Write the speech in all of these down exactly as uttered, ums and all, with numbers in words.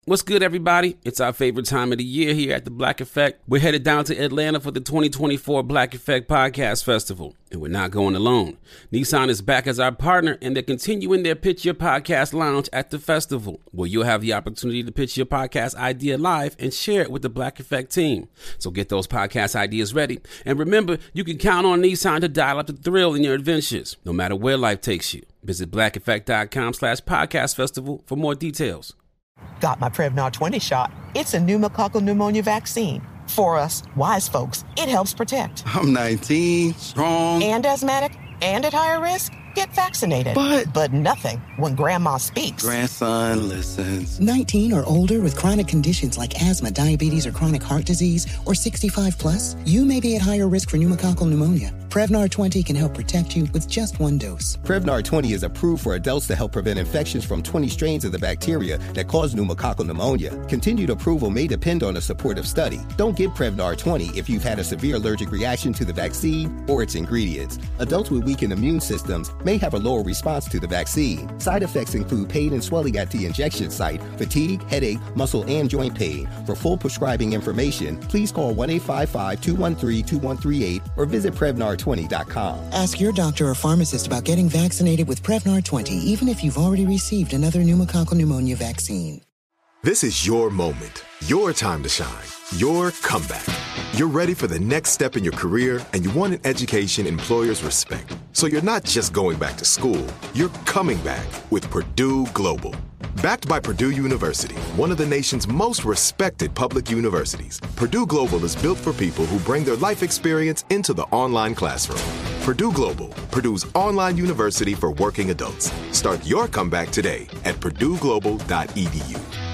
What's good, everybody? It's our favorite time of the year here at the Black Effect. We're headed down to Atlanta for the twenty twenty-four Black Effect Podcast Festival, and we're not going alone. Nissan is back as our partner, and they're continuing their Pitch Your Podcast Lounge at the festival, where you'll have the opportunity to pitch your podcast idea live and share it with the Black Effect team. So get those podcast ideas ready, and remember, you can count on Nissan to dial up the thrill in your adventures, no matter where life takes you. Visit blackeffect.com slash podcast festival for more details. Got my Prevnar twenty shot. It's a pneumococcal pneumonia vaccine. For us, wise folks, it helps protect. I'm nineteen, strong. And asthmatic, and at higher risk. Get vaccinated. But... But nothing when Grandma speaks. Grandson listens. nineteen or older with chronic conditions like asthma, diabetes, or chronic heart disease, or sixty-five plus, you may be at higher risk for pneumococcal pneumonia. Prevnar twenty can help protect you with just one dose. Prevnar twenty is approved for adults to help prevent infections from twenty strains of the bacteria that cause pneumococcal pneumonia. Continued approval may depend on a supportive study. Don't get Prevnar twenty if you've had a severe allergic reaction to the vaccine or its ingredients. Adults with weakened immune systems may have a lower response to the vaccine. Side effects include pain and swelling at the injection site, fatigue, headache, muscle, and joint pain. For full prescribing information, please call one eight five five, two one three, two one three eight or visit Prevnar twenty dot com. Ask your doctor or pharmacist about getting vaccinated with Prevnar twenty, even if you've already received another pneumococcal pneumonia vaccine. This is your moment, your time to shine, your comeback. You're ready for the next step in your career, and you want an education employers respect. So you're not just going back to school, you're coming back with Purdue Global. Backed by Purdue University, one of the nation's most respected public universities, Purdue Global is built for people who bring their life experience into the online classroom. Purdue Global, Purdue's online university for working adults. Start your comeback today at purdue global dot e d u.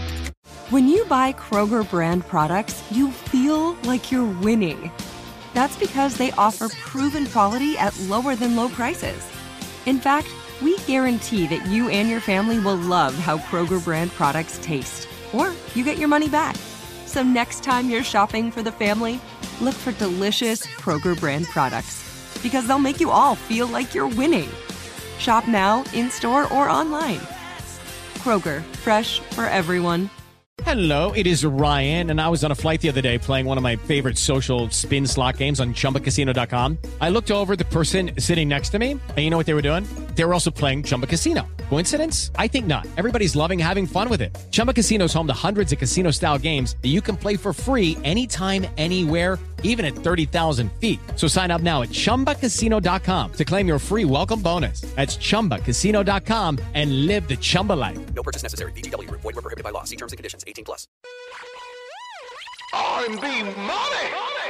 When you buy Kroger brand products, you feel like you're winning. That's because they offer proven quality at lower than low prices. In fact, we guarantee that you and your family will love how Kroger brand products taste, or you get your money back. So next time you're shopping for the family, look for delicious Kroger brand products, because they'll make you all feel like you're winning. Shop now, in-store, or online. Kroger, fresh for everyone. Hello, it is Ryan, and I was on a flight the other day playing one of my favorite social spin slot games on chumba casino dot com. I looked over at the person sitting next to me, and you know what they were doing? They were also playing Chumba Casino. Coincidence? I think not. Everybody's loving having fun with it. Chumba Casino is home to hundreds of casino-style games that you can play for free anytime, anywhere, even at thirty thousand feet. So sign up now at chumba casino dot com to claim your free welcome bonus. That's chumba casino dot com and live the Chumba life. No purchase necessary. V G W. Void where prohibited by law. See terms and conditions. eighteen plus. R and B money.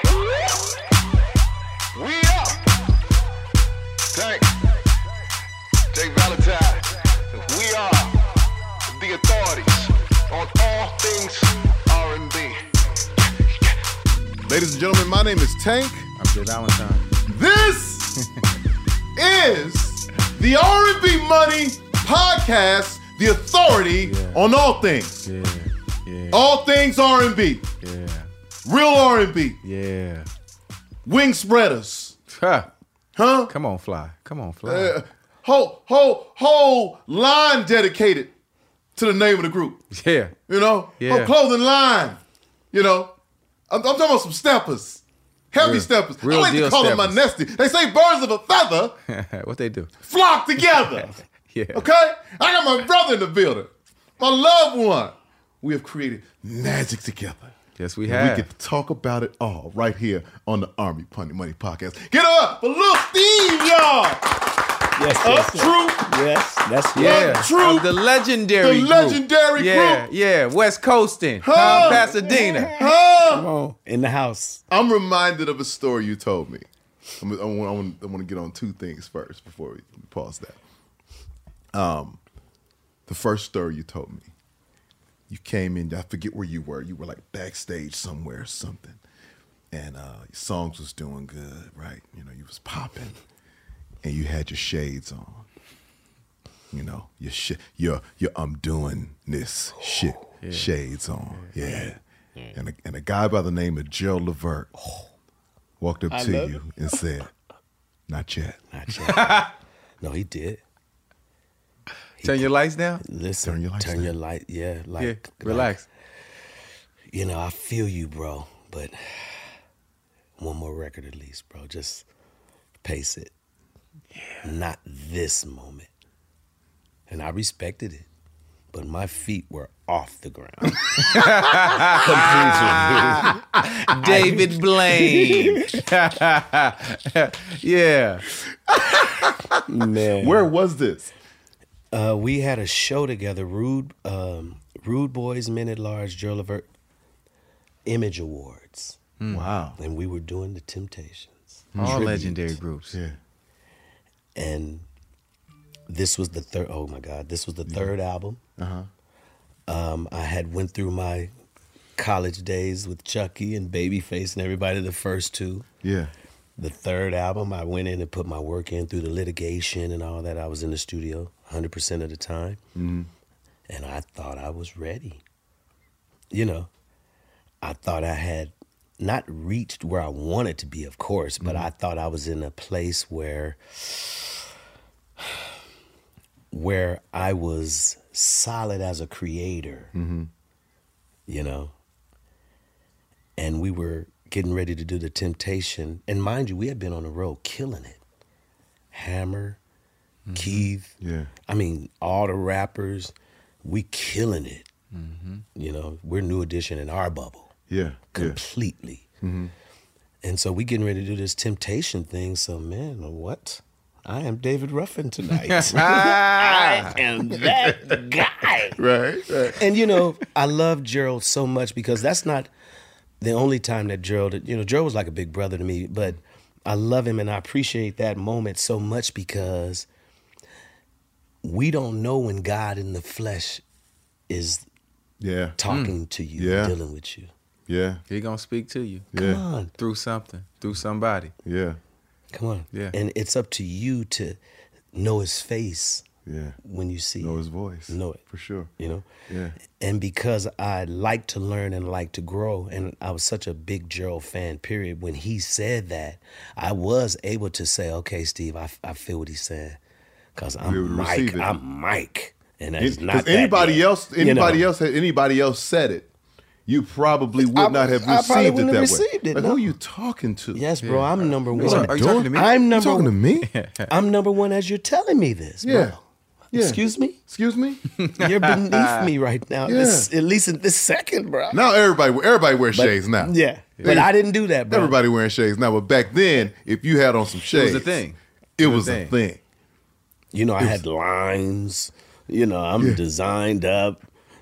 We up. Tank. Jay Valentine. We are the authorities on all things R and B. Ladies and gentlemen, my name is Tank. I'm Jay Valentine. This is the R and B Money Podcast, the authority yeah. on all things. Yeah, yeah. All things R and B. Yeah. Real R and B. Yeah. Wing spreaders. Huh. Huh? Come on, fly. Come on, fly. Uh, whole, whole, whole line dedicated to the name of the group. Yeah. You know? Yeah. Whole clothing line. You know? I'm, I'm talking about some steppers. Heavy real, steppers. Real I like deal to call steppers. them my nesty. They say birds of a feather. What they do? Flock together. Yeah. Okay? I got my brother in the building. My loved one. We have created magic together. Yes, we and have. We get to talk about it all right here on the Army Money Money Podcast. Get up for Lil Steve, y'all. Yes, Up yes, Troop. Yes, that's yeah. Up Troop. Of the legendary The group. legendary yeah, group. Yeah, West Coastin'. Huh. Huh? Pasadena. Huh. Come on, in the house. I'm reminded of a story you told me. I'm, I want, I want, I want to get on two things first before we pause that. Um, the first story you told me. You came in, I forget where you were. You were like backstage somewhere or something. And uh, your songs was doing good, right? You know, you was popping. And you had your shades on. You know, your sh- your your I'm doing this shit yeah. shades on. Yeah. yeah. yeah. And, a, and a guy by the name of Joe Levert walked up I to you it. and said, not yet. Not yet. No, he did. Turn your lights down? Listen, Turn your lights turn down. your light, yeah, like, Yeah, relax. like, you know, I feel you, bro, but one more record at least, bro. Just pace it. Yeah. Not this moment. And I respected it, but my feet were off the ground. David Blaine. Yeah. Man. Where was this? Uh, we had a show together, Rude um, Rude Boys, Men at Large, Gerald Levert Image Awards. Wow. And we were doing the Temptations. All Tribute. legendary groups. Yeah. And this was the third, oh my God, this was the third album. Uh-huh. Um, I had went through my college days with Chucky and Babyface and everybody, the first two. Yeah. The third album, I went in and put my work in through the litigation and all that. I was in the studio one hundred percent of the time. Mm-hmm. And I thought I was ready. You know, I thought I had not reached where I wanted to be, of course, but Mm-hmm. I thought I was in a place where, where I was solid as a creator, Mm-hmm. you know, and we were getting ready to do the Temptation. And mind you, we had been on the road killing it. Hammer, Keith, Yeah. I mean, all the rappers, we killing it. Mm-hmm. You know, we're New Edition in our bubble. Yeah. Completely. Yeah. Mm-hmm. And so we getting ready to do this Temptation thing. So, man, what? I am David Ruffin tonight. I am that guy. Right, right. And, you know, I love Gerald so much because that's not the only time that Gerald, you know, Gerald was like a big brother to me, but I love him and I appreciate that moment so much because we don't know when God in the flesh is Yeah. talking to you, Yeah. dealing with you. Yeah. He gonna speak to you. Yeah. Come on. Through something. Through somebody. Yeah. Come on. Yeah. And it's up to you to know his face Yeah. when you see Know it. his voice. Know it. For sure. You know? Yeah. And because I like to learn and like to grow, and I was such a big Gerald fan, period, when he said that, I was able to say, okay, Steve, I, I feel what he's saying. Because You were able I'm to Mike. receive it. I'm Mike. And that's Because not that anybody yet. else, You know? anybody else, had anybody else said it, you probably would I- not have I probably received it wouldn't that have way. received it, Like, no. who are you talking to? Yes, bro, I'm number one. What Are you talking to me? I'm You number talking to me? I'm number one as you're telling me this, bro. Yeah. Yeah. Excuse me? Excuse me? You're beneath me right now. Yeah. This, at least in this second, bro. Now everybody, everybody wears But- shades now. Yeah. But I didn't do that, bro. Everybody wearing shades now. But back then, if you had on some shades, a thing. It was a thing. You know, I had lines. You know, I'm Yeah. designed up,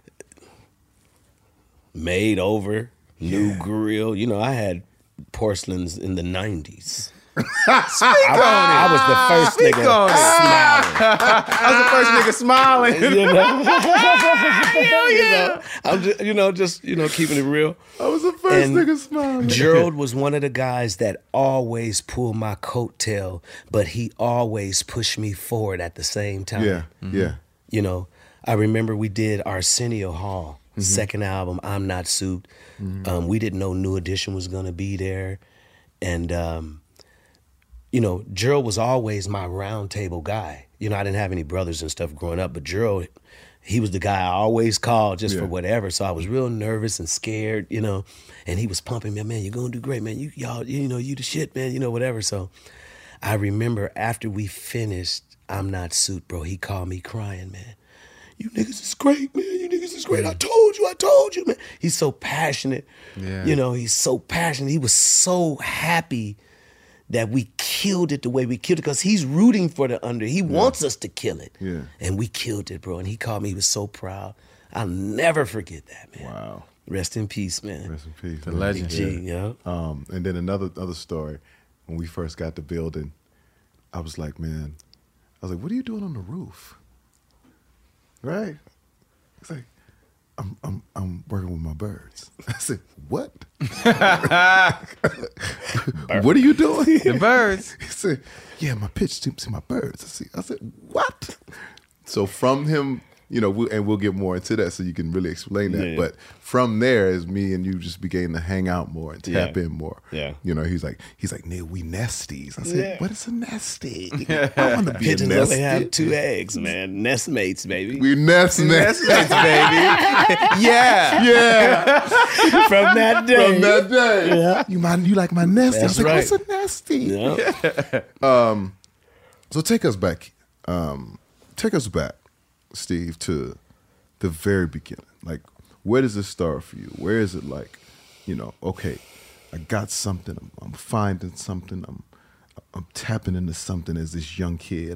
made over, new grill. You know, I had porcelains in the nineties. Speak I, on I it. was the first Speak nigga on it. smiling. I was the first nigga smiling. You know? Hell yeah. You know, I'm just, you know, just, you know, keeping it real. I was the first And nigga smiling. Gerald was one of the guys that always pulled my coattail, but he always pushed me forward at the same time. Yeah, yeah. You know, I remember we did Arsenio Hall, second album, I'm Not Suit. Um, we didn't know New Edition was going to be there. And, um, you know, Gerald was always my round table guy. You know, I didn't have any brothers and stuff growing up, but Gerald, he was the guy I always called just Yeah. for whatever. So I was real nervous and scared, you know, and he was pumping me, man, you're going to do great, man. You, y'all, you know, you the shit, man, you know, whatever. So I remember after we finished I'm Not Suit, bro, he called me crying, man. You niggas is great, man. You niggas is great. I told you, I told you, man. He's so passionate. Yeah. You know, he's so passionate. He was so happy that we killed it the way we killed it because he's rooting for the under. He wants us to kill it. Yeah. And we killed it, bro. And he called me. He was so proud. I'll never forget that, man. Wow. Rest in peace, man. Rest in peace. The man. legend. Big G, yeah. Um, and then another other story, when we first got the building, I was like, man, I was like, what are you doing on the roof? Right? It's like, I'm I'm I'm working with my birds. I said, what? What are you doing? The birds. He said, yeah, my pitch team to my birds. I see. I said, what? So from him you know, we, and we'll get more into that so you can really explain that. Yeah. But from there, as me and you just began to hang out more and tap Yeah. in more. Yeah. You know, he's like, he's like, Neil, we nesties. I said, Yeah. what is a nestie? I want to be Pigeons a only nestie. have two eggs, man. Nest mates, baby. We nest mates, baby. Yeah. Yeah. From that day. From that day. Yeah. You my, you like my nestie? That's I was like, right. what's a nestie? Yeah. Um, so take us back. Um, take us back, Steve, to the very beginning. Like, where does it start for you? Where is it like, you know, okay, I got something. I'm, I'm finding something. I'm I'm tapping into something as this young kid.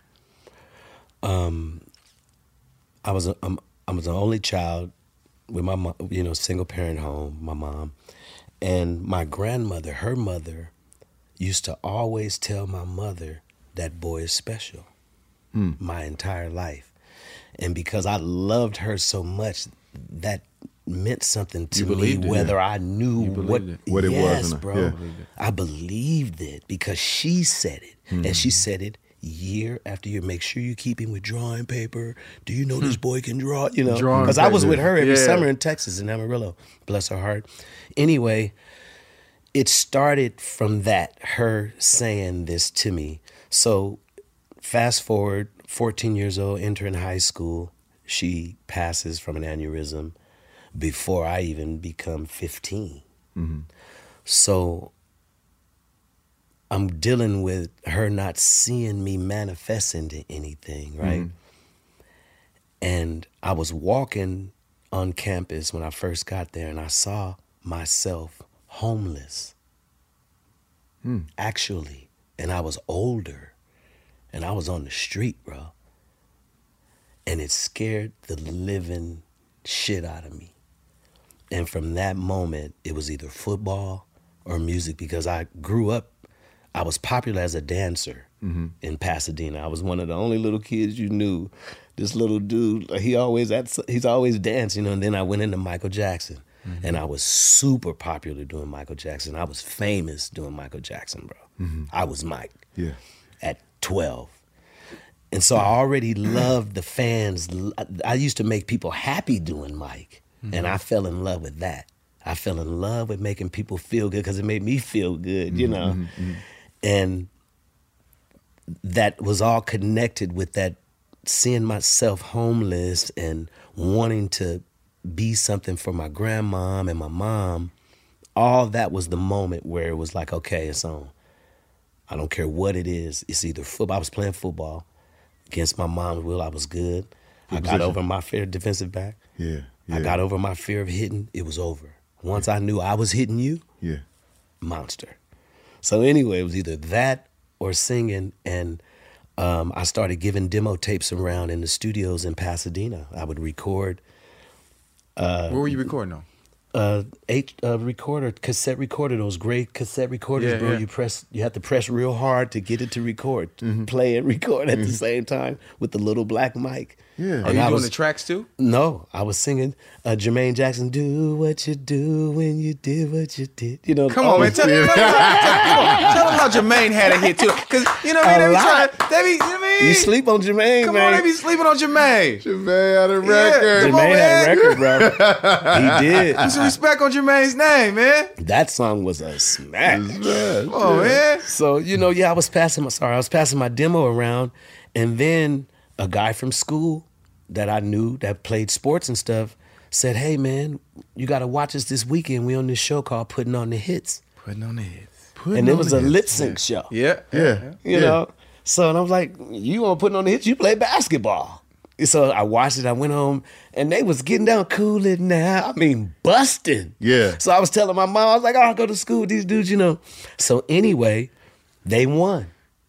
I, Um, I was a, I'm, I was an only child with my mom, you know, single parent home, my mom, and my grandmother, her mother, used to always tell my mother that boy is special. Hmm. My entire life, and because I loved her so much, that meant something to You me. believed it, Whether yeah. I knew You what believed it. What it was, yes, and, bro, yeah. I believed it because she said it, Hmm. and she said it year after year. Make sure you keep him with drawing paper. Do you know this boy can draw? You know, Drawing because I was paper. with her every Yeah. summer in Texas in Amarillo. Bless her heart. Anyway, it started from that, her saying this to me. So fast forward, fourteen years old, entering high school, she passes from an aneurysm before I even become fifteen. Mm-hmm. So I'm dealing with her not seeing me manifest into anything, right? Mhm. And I was walking on campus when I first got there, and I saw myself homeless, Hmm. actually. And I was older, and I was on the street, bro. And it scared the living shit out of me. And from that moment, it was either football or music, because I grew up, I was popular as a dancer Mm-hmm. in Pasadena. I was one of the only little kids you knew. This little dude, he always at, he's always danced, you know. And then I went into Michael Jackson, Mm-hmm. and I was super popular doing Michael Jackson. I was famous doing Michael Jackson, bro. Mm-hmm. I was Mike Yeah. at twelve. And so I already loved the fans. I used to make people happy doing Mike, and I fell in love with that. I fell in love with making people feel good because it made me feel good, you know. Mm-hmm. And that was all connected with that, seeing myself homeless and wanting to be something for my grandmom and my mom. All that was the moment where it was like, okay, it's on. I don't care what it is. It's either football. I was playing football against my mom's will. I was good. I got position? over my fear of defensive back. Yeah. Yeah. I got over my fear of hitting. It was over. Once I knew I was hitting you, Yeah. monster. So anyway, it was either that or singing, and um, I started giving demo tapes around in the studios in Pasadena. I would record. Uh, Where were you recording on? Uh, eight uh, recorder, cassette recorder, those great cassette recorders, Yeah, bro. yeah. You press, you have to press real hard to get it to record, play and record at the same time with the little black mic. Yeah. Are you doing the tracks too? No, I was singing uh, Jermaine Jackson, do what you do when you did what you did. You know, Come on, man. Tell, tell, tell, tell, tell them how Jermaine had a hit too. Because, you know what I A mean? They be lot. trying, they be, you know what I mean? You sleep on Jermaine, Come man. on, they be sleeping on Jermaine. Jermaine had a Yeah, record. come on, Jermaine had a man. record, bro. He did. Put some respect on Jermaine's name, man. That song was a smack. Come on, man. So, you know, yeah, I was passing my, sorry, I was passing my demo around, and then a guy from school that I knew that played sports and stuff said, hey, man, you got to watch us this weekend. We on this show called Putting on the Hits. Putting on the hits. And it was a lip sync show. Yeah. Yeah. You yeah. know? So, and I was like, you want Putting on the Hits? You play basketball. So I watched it. I went home, and they was getting down, cool it now. I mean, busting. Yeah. So I was telling my mom, I was like, oh, I'll go to school with these dudes, you know. So anyway, they won.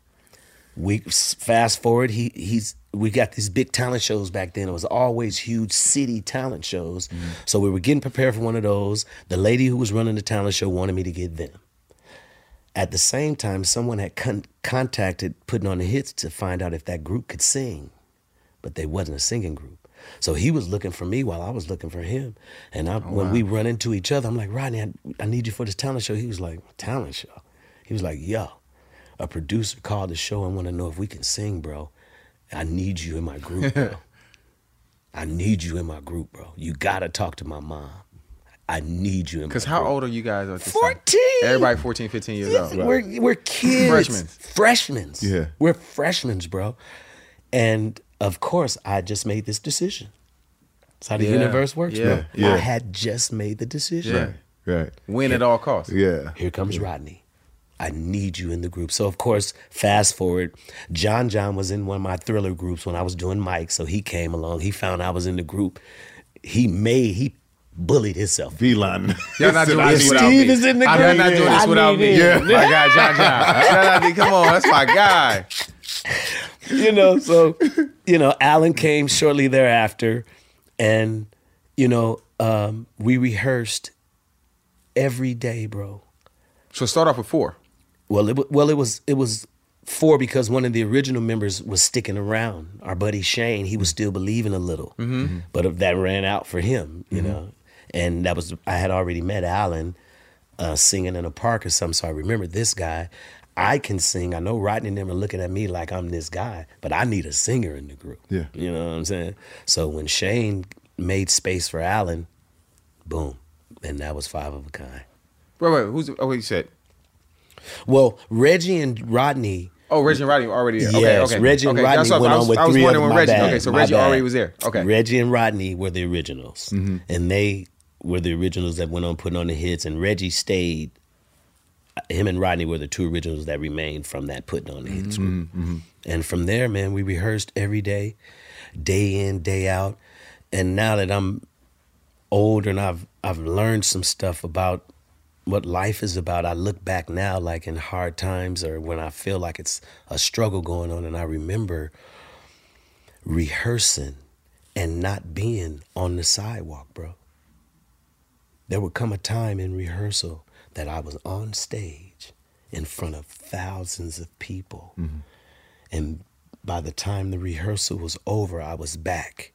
We fast forward, he he's we got these big talent shows back then. It was always huge city talent shows. Mm-hmm. So we were getting prepared for one of those. The lady who was running the talent show wanted me to get them. At the same time, someone had con- contacted Putting on the Hits to find out if that group could sing, but they wasn't a singing group. So he was looking for me while I was looking for him. And I, when wow. we run into each other, I'm like, Rodney, I, I need you for this talent show. He was like, talent show? He was like, yo, a producer called the show and want to know if we can sing, bro. I need you in my group, bro. I need you in my group, bro. You gotta talk to my mom. I need you in my Because group. how old are you guys at this fourteen. time? Everybody fourteen, fifteen years old. We're, we're kids. Freshmen. Freshmen. Yeah. We're freshmen, bro. And of course, I just made this decision. That's how the Yeah. universe works, Yeah. bro. Yeah. I had just made the decision. Yeah. Right. Win at all costs. Yeah. Here comes Rodney. I need you in the group. So, of course, fast forward, John John was in one of my Thriller groups when I was doing Mike. So he came along. He found I was in the group. He made, he bullied himself. V-line. Y'all not doing this without Steve me. is in the I'm group. not doing this I without need me. him. Yeah. My guy, John John. Shout out to- Come on, that's my guy. You know, so, you know, Alan came shortly thereafter. And, you know, um, we rehearsed every day, bro. So start off with four. Well, it wa- well it was it was four because one of the original members was sticking around. Our buddy Shane, he was still believing a little, Mm-hmm. but that ran out for him, you know. And that was I had already met Alan uh, singing in a park or something, so I remember this guy. I can sing. I know Rodney and them are looking at me like I'm this guy, but I need a singer in the group. Yeah. You know what I'm saying? So when Shane made space for Alan, boom, and that was Five of a Kind. Wait, wait, who's, oh, wait, you said. Well, Reggie and Rodney. Oh, Reggie and Rodney were already there. Okay, Yes, okay. Reggie and okay. Rodney That's what went I on was, with I was three wondering of when my Reggie. bad, Okay, so my Reggie bad. already was there. Okay. Reggie and Rodney were the originals, and they were the originals that went on putting on the hits. And Reggie stayed. Him and Rodney were the two originals that remained from that putting on the hits group. And from there, man, we rehearsed every day, day in, day out. And now that I'm older and I've I've learned some stuff about what life is about, I look back now like in hard times or when I feel like it's a struggle going on, and I remember rehearsing and not being on the sidewalk, bro. There would come a time in rehearsal that I was on stage in front of thousands of people. And by the time the rehearsal was over, I was back.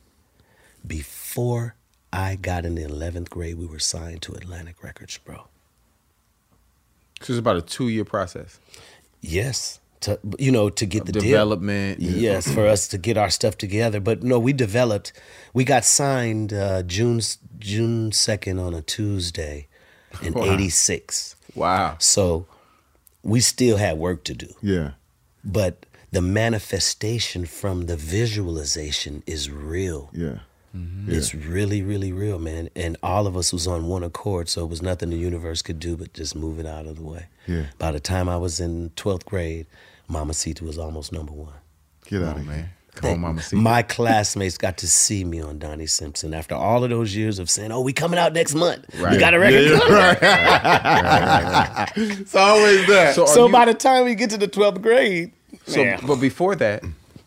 Before I got in the eleventh grade, we were signed to Atlantic Records, bro. So it's about a two-year process. Yes. To, you know, to get Of the development. deal. Yes, for us to get our stuff together. But no, we developed, we got signed uh, June June second on a Tuesday in Wow. eighty-six. Wow. So we still had work to do. Yeah. But the manifestation from the visualization is real. Yeah. It's really, really real, man. And all of us was on one accord, so it was nothing the universe could do but just move it out of the way. Yeah. By the time I was in twelfth grade, Mamacita was almost number one. Get out of man. here. Come on, Mamacita. My classmates got to see me on Donnie Simpson after all of those years of saying, "Oh, we coming out next month. Right. We got a record." Yeah, coming." right. Right. It's always that. So, are So you- by the time we get to the twelfth grade, so man. but before that,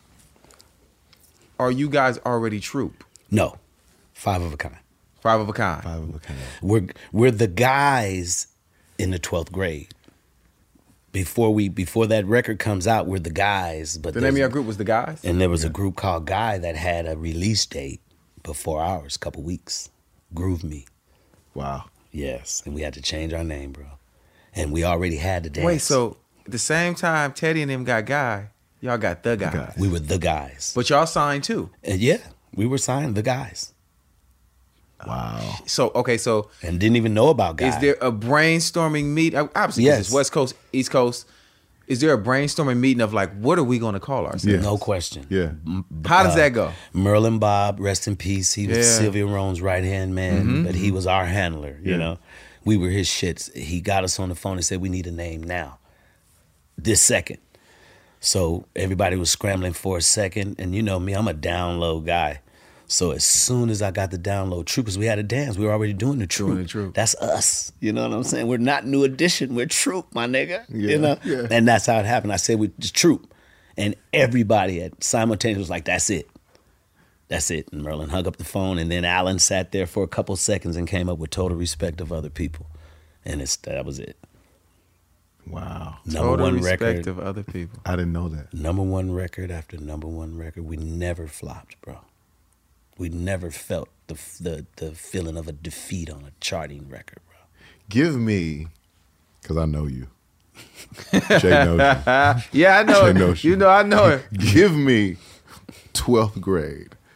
are you guys already Troop? No, Five of a Kind. Five of a Kind. Five of a Kind. We're we're the guys in the twelfth grade. Before we before that record comes out, we're the guys. But The name of there's- your group was the Guys? And there was a group called Guy that had a release date before ours, a couple weeks. Groove Me. Wow. Yes. And we had to change our name, bro. And we already had the dance. Wait, so at the same time Teddy and them got Guy, y'all got the Guy. Guy. we were the guys. But y'all signed too. And yeah, we were signed the guys. Wow. So, okay, so And didn't even know about Guy. is there a brainstorming meet? Obviously, 'cause Yes. it's West Coast, East Coast. Is there a brainstorming meeting of like, what are we going to call ourselves? Yeah. No question. Yeah. How does that go? Merlin Bob, rest in peace. He was Yeah. Sylvia Rone's right hand man, but he was our handler. You Yeah. know, we were his shits. He got us on the phone and said, "We need a name now, this second." So everybody was scrambling for a second, and you know me, I'm a down low guy. So as soon as I got the download Troop, because we had a dance, we were already doing the Troop. Doing the Troop. That's us. You know what I'm saying? We're not New Edition. We're Troop, my nigga. Yeah, You know, yeah. and that's how it happened. I said we just Troop, and everybody at simultaneously was like, "That's it." That's it. And Merlin hung up the phone, and then Alan sat there for a couple seconds and came up with Total Respect of Other People. And it's that was it. Wow. Number Total one respect record. of other people. I didn't know that. Number one record after number one record. We never flopped, bro. We never felt the the the feeling of a defeat on a charting record, bro. Give me, because I know you. Jay knows you. Yeah, I know Jay it. knows You know, I know it. Give me twelfth grade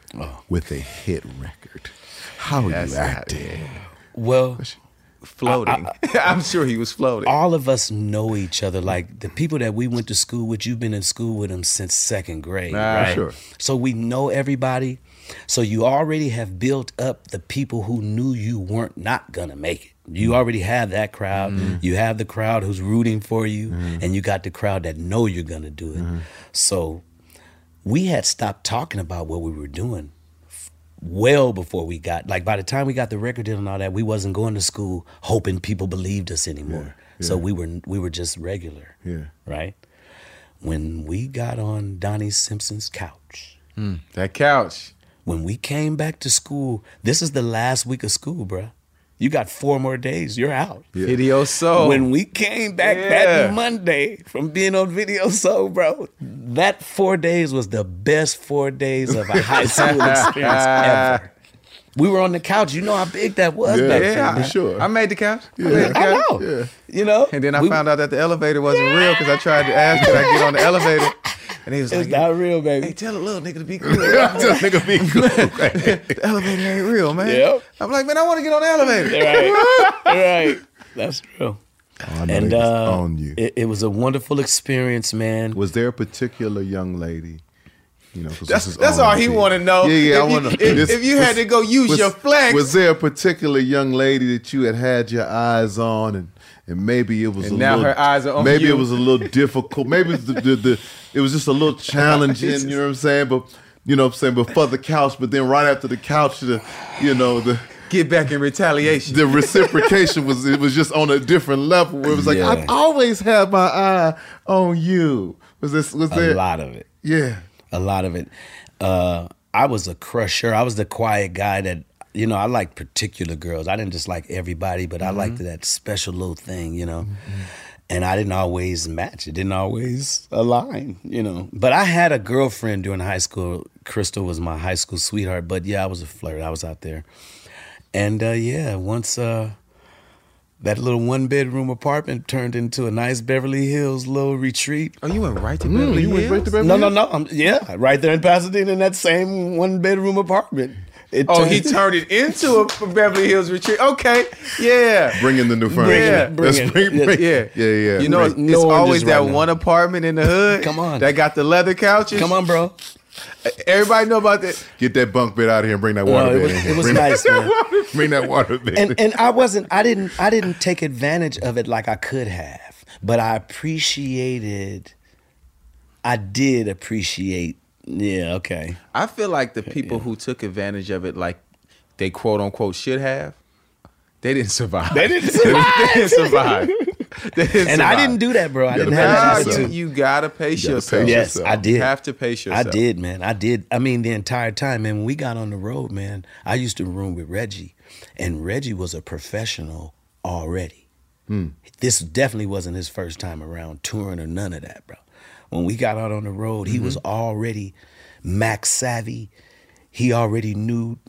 Oh. with a hit record. How are That's you acting? Well, floating. I, I, I'm sure he was floating. All of us know each other. Like the people that we went to school with, you've been in school with them since second grade, Ah, right? sure. So we know everybody. So you already have built up the people who knew you weren't not gonna make it. You already have that crowd. Mm. You have the crowd who's rooting for you, Mm. and you got the crowd that know you're gonna do it. Mm. So we had stopped talking about what we were doing f- well before we got, like by the time we got the record deal and all that, we wasn't going to school hoping people believed us anymore. Yeah, So yeah. we were we were just regular, Yeah. right? When we got on Donnie Simpson's couch, Mm, that couch. when we came back to school, this is the last week of school, bruh. You got four more days. You're out. Yeah. Video Soul. When we came back Yeah. that Monday from being on Video Soul, bro, that four days was the best four days of a high school experience ever. We were on the couch. You know how big that was Yeah, back yeah, then. I, for sure. I made the couch. I, made the I couch. know. Yeah. You know? And then I We- found out that the elevator wasn't real because I tried to ask could I get on the elevator. And he was It's like, not real, baby. hey, tell a little nigga to be cool. Just nigga be cool. The elevator ain't real, man. Yep. I'm like, man, I want to get on the elevator. Right. right. That's true. Oh, I know And he was uh, on you. It, it was a wonderful experience, man. Was there a particular young lady? You know, 'cause That's, this is that's on all he T V. want to know. Yeah, yeah, I if want you, to know. If, This- if you was- had to go use was- your flex. Was there a particular young lady that you had had your eyes on, and and maybe it was And a now little, her eyes are on maybe you. it was a little difficult. Maybe the, the, the it was just a little challenging. You know what I'm saying? But you know what I'm saying. But for the couch, but then right after the couch, the you know the. Get back in retaliation. The reciprocation was it was just on a different level where it was like Yeah. I've always had my eye on you. Was this was A there lot of it. Yeah. A lot of it. Uh, I was a crusher. I was the quiet guy that, you know, I liked particular girls. I didn't just like everybody, but I liked that special little thing, you know. And I didn't always match. It didn't always align, you know. But I had a girlfriend during high school. Crystal was my high school sweetheart. But yeah, I was a flirt. I was out there. And uh, yeah, once uh, that little one bedroom apartment turned into a nice Beverly Hills little retreat. Oh, you went right to Beverly you Hills? went right to Beverly No, Hills? no, no. I'm, yeah, right there in Pasadena in that same one bedroom apartment. It Oh, turned- he turned it into a Beverly Hills retreat. Okay, yeah. Bring in the new Bring furniture. it, bring Let's it. bring, Yeah. bring- Yeah. yeah, yeah. You know, it's, No it's oranges always that right now. one apartment in the hood. Come on. That got the leather couches. Come on, bro. Everybody know about that. Get that bunk bed out of here and bring that No, water it bed was- in here. it was bring nice, that, man. Bring that water bed. And and I wasn't. I didn't. I didn't take advantage of it like I could have. But I appreciated. I did appreciate. Yeah. Okay. I feel like the people who took advantage of it, like they quote unquote should have, they didn't survive. They didn't survive. they didn't survive. They didn't And I survive. didn't do that, bro. I You didn't gotta have pace that You, yourself. attitude. you gotta pace You gotta yourself. pace Yes, yourself. I did. You have to pace I yourself. did, man. I did. I mean, the entire time, man, when we got on the road, man, I used to room with Reggie, and Reggie was a professional already. Hmm. This definitely wasn't his first time around touring or none of that, bro. When we got out on the road, he was already Mac savvy. He already knew.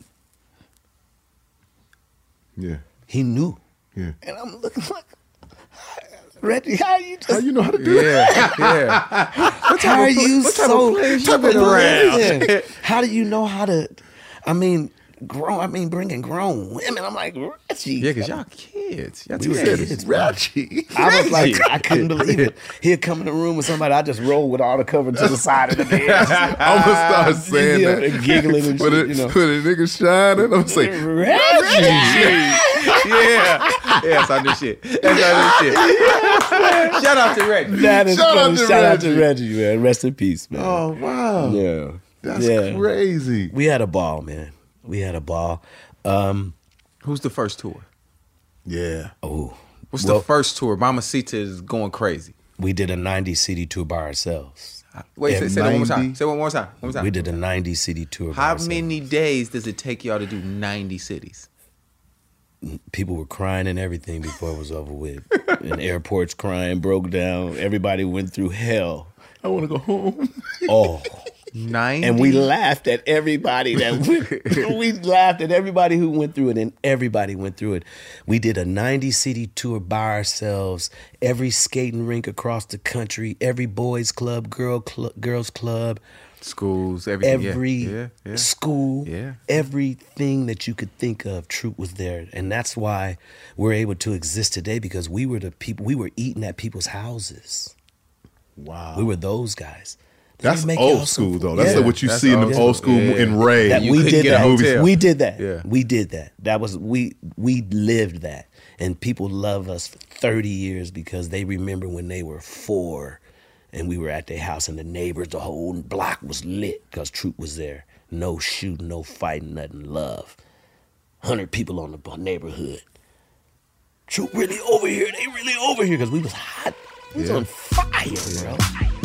yeah, He knew. yeah. And I'm looking like, Reggie, how you just How you know how to do that? Yeah, yeah. How are you what type of so players you type been of around? person? How do you know how to? I mean, grown. I mean, bringing grown women. I'm like Reggie. Yeah, because y'all kids. Y'all We were kids. kids. Reggie. I was like, Reggie. I couldn't believe it. He'd come in the room with somebody. I just roll with all the cover to the side of the bed, I'm gonna start saying Yeah, that. and giggling and When shit, a, you know. when a nigga shining, I'm saying, Reggie. Yeah. Yeah, that's our new shit. That's our new shit. Shout out to Reggie. That is Shout funny. out to Shout out to Reggie. Reggie, man. Rest in peace, man. oh wow, Yeah, that's yeah. crazy. We had a ball, man. We had a ball. Um, Who's the first tour? Yeah. oh, What's Well- the first tour? Mamacita is going crazy. we did a ninety city tour by ourselves. Wait, say, And say that one more time. ninety Say it one more time. One more time. We did a ninety city tour. by How ourselves. many days does it take y'all to do ninety cities? People were crying and everything before it was over with. And airports crying, broke down. Everybody went through hell. I want to go home. Oh. ninety? And we laughed at everybody that went, we laughed at everybody who went through it, and everybody went through it. We did a ninety city tour by ourselves. Every skating rink across the country, every boys club, girl cl- girls club. Schools, everything. Every yeah. Yeah, yeah. school, Yeah. everything that you could think of, Troop was there. And that's why we're able to exist today, because we were the people, we were eating at people's houses. Wow. We were those guys. They That's didn't make old y'all school, some- though. That's Yeah. like what you That's see in old the school. old school Yeah. in Ray. That You we couldn't did get a that. hotel. We did that. Yeah. We did that. That was we we lived that, and people love us for thirty years because they remember when they were four, and we were at their house, and the neighbors, the whole block was lit because Troop was there. No shooting, no fighting, nothing. Love. Hundred people on the neighborhood. Troop really over here. They really over here because we was hot. We was Yeah. on fire, bro.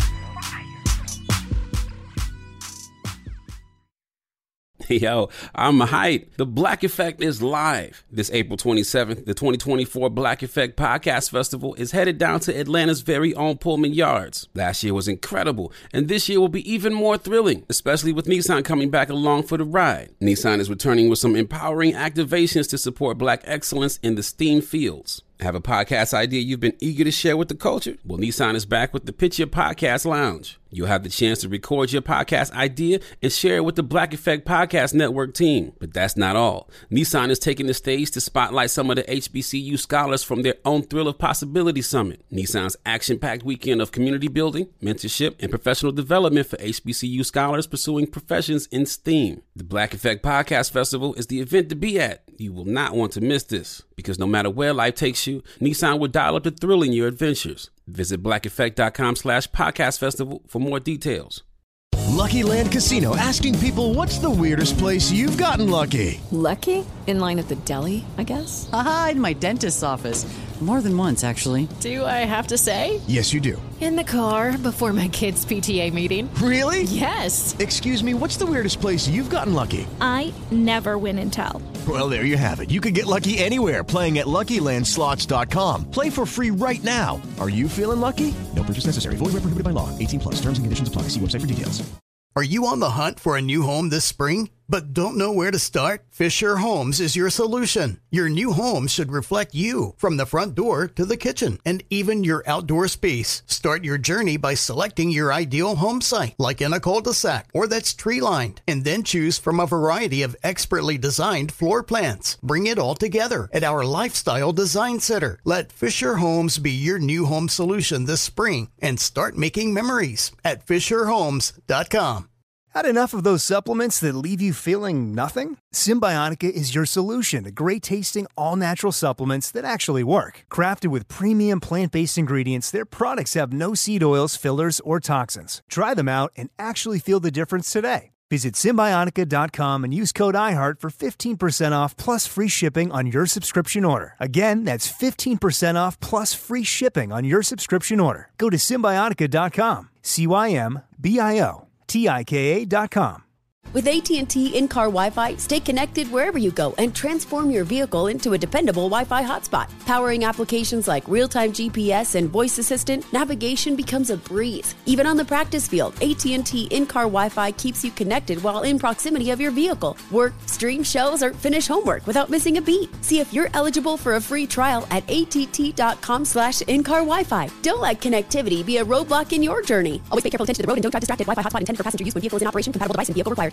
Yo, I'm hyped. The Black Effect is live. This April twenty-seventh, the twenty twenty-four Black Effect Podcast Festival is headed down to Atlanta's very own Pullman Yards. Last year was incredible, and this year will be even more thrilling, especially with Nissan coming back along for the ride. Nissan is returning with some empowering activations to support Black excellence in the STEAM fields. Have a podcast idea you've been eager to share with the culture? Well, Nissan is back with the Pitch Your Podcast Lounge. You'll have the chance to record your podcast idea and share it with the Black Effect Podcast Network team. But that's not all. Nissan is taking the stage to spotlight some of the H B C U scholars from their own Thrill of Possibility Summit, Nissan's action-packed weekend of community building, mentorship, and professional development for H B C U scholars pursuing professions in STEAM. The Black Effect Podcast Festival is the event to be at. You will not want to miss this, because no matter where life takes you, Nissan will dial up the thrill in your adventures. Visit blackeffect.com slash podcast festival for more details. Lucky Land Casino, asking people, what's the weirdest place you've gotten lucky? Lucky? In line at the deli, I guess? Aha, in my dentist's office. More than once, actually. Do I have to say? Yes, you do. In the car before my kids' P T A meeting. Really? Yes. Excuse me, what's the weirdest place you've gotten lucky? I never win and tell. Well, there you have it. You can get lucky anywhere, playing at Lucky Land Slots dot com. Play for free right now. Are you feeling lucky? No purchase necessary. Void where prohibited by law. eighteen plus. Terms and conditions apply. See website for details. Are you on the hunt for a new home this spring, but don't know where to start? Fisher Homes is your solution. Your new home should reflect you, from the front door to the kitchen, and even your outdoor space. Start your journey by selecting your ideal home site, like in a cul-de-sac or that's tree-lined, and then choose from a variety of expertly designed floor plans. Bring it all together at our Lifestyle Design Center. Let Fisher Homes be your new home solution this spring, and start making memories at fisher homes dot com. Had enough of those supplements that leave you feeling nothing? Symbiotica is your solution to great-tasting, all-natural supplements that actually work. Crafted with premium plant-based ingredients, their products have no seed oils, fillers, or toxins. Try them out and actually feel the difference today. Visit Symbiotica dot com and use code iHeart for fifteen percent off plus free shipping on your subscription order. Again, that's fifteen percent off plus free shipping on your subscription order. Go to Symbiotica dot com, C Y M B I O. T I K A dot com. With A T and T in-car Wi-Fi, stay connected wherever you go and transform your vehicle into a dependable Wi-Fi hotspot. Powering applications like real-time G P S and voice assistant, navigation becomes a breeze. Even on the practice field, A T and T in-car Wi-Fi keeps you connected while in proximity of your vehicle. Work, stream shows, or finish homework without missing a beat. See if you're eligible for a free trial at att.com slash in-car Wi-Fi. Don't let connectivity be a roadblock in your journey. Always pay careful attention to the road and don't drive distracted. Wi-Fi hotspot intended for passenger use when vehicle is in operation. Compatible device and vehicle required.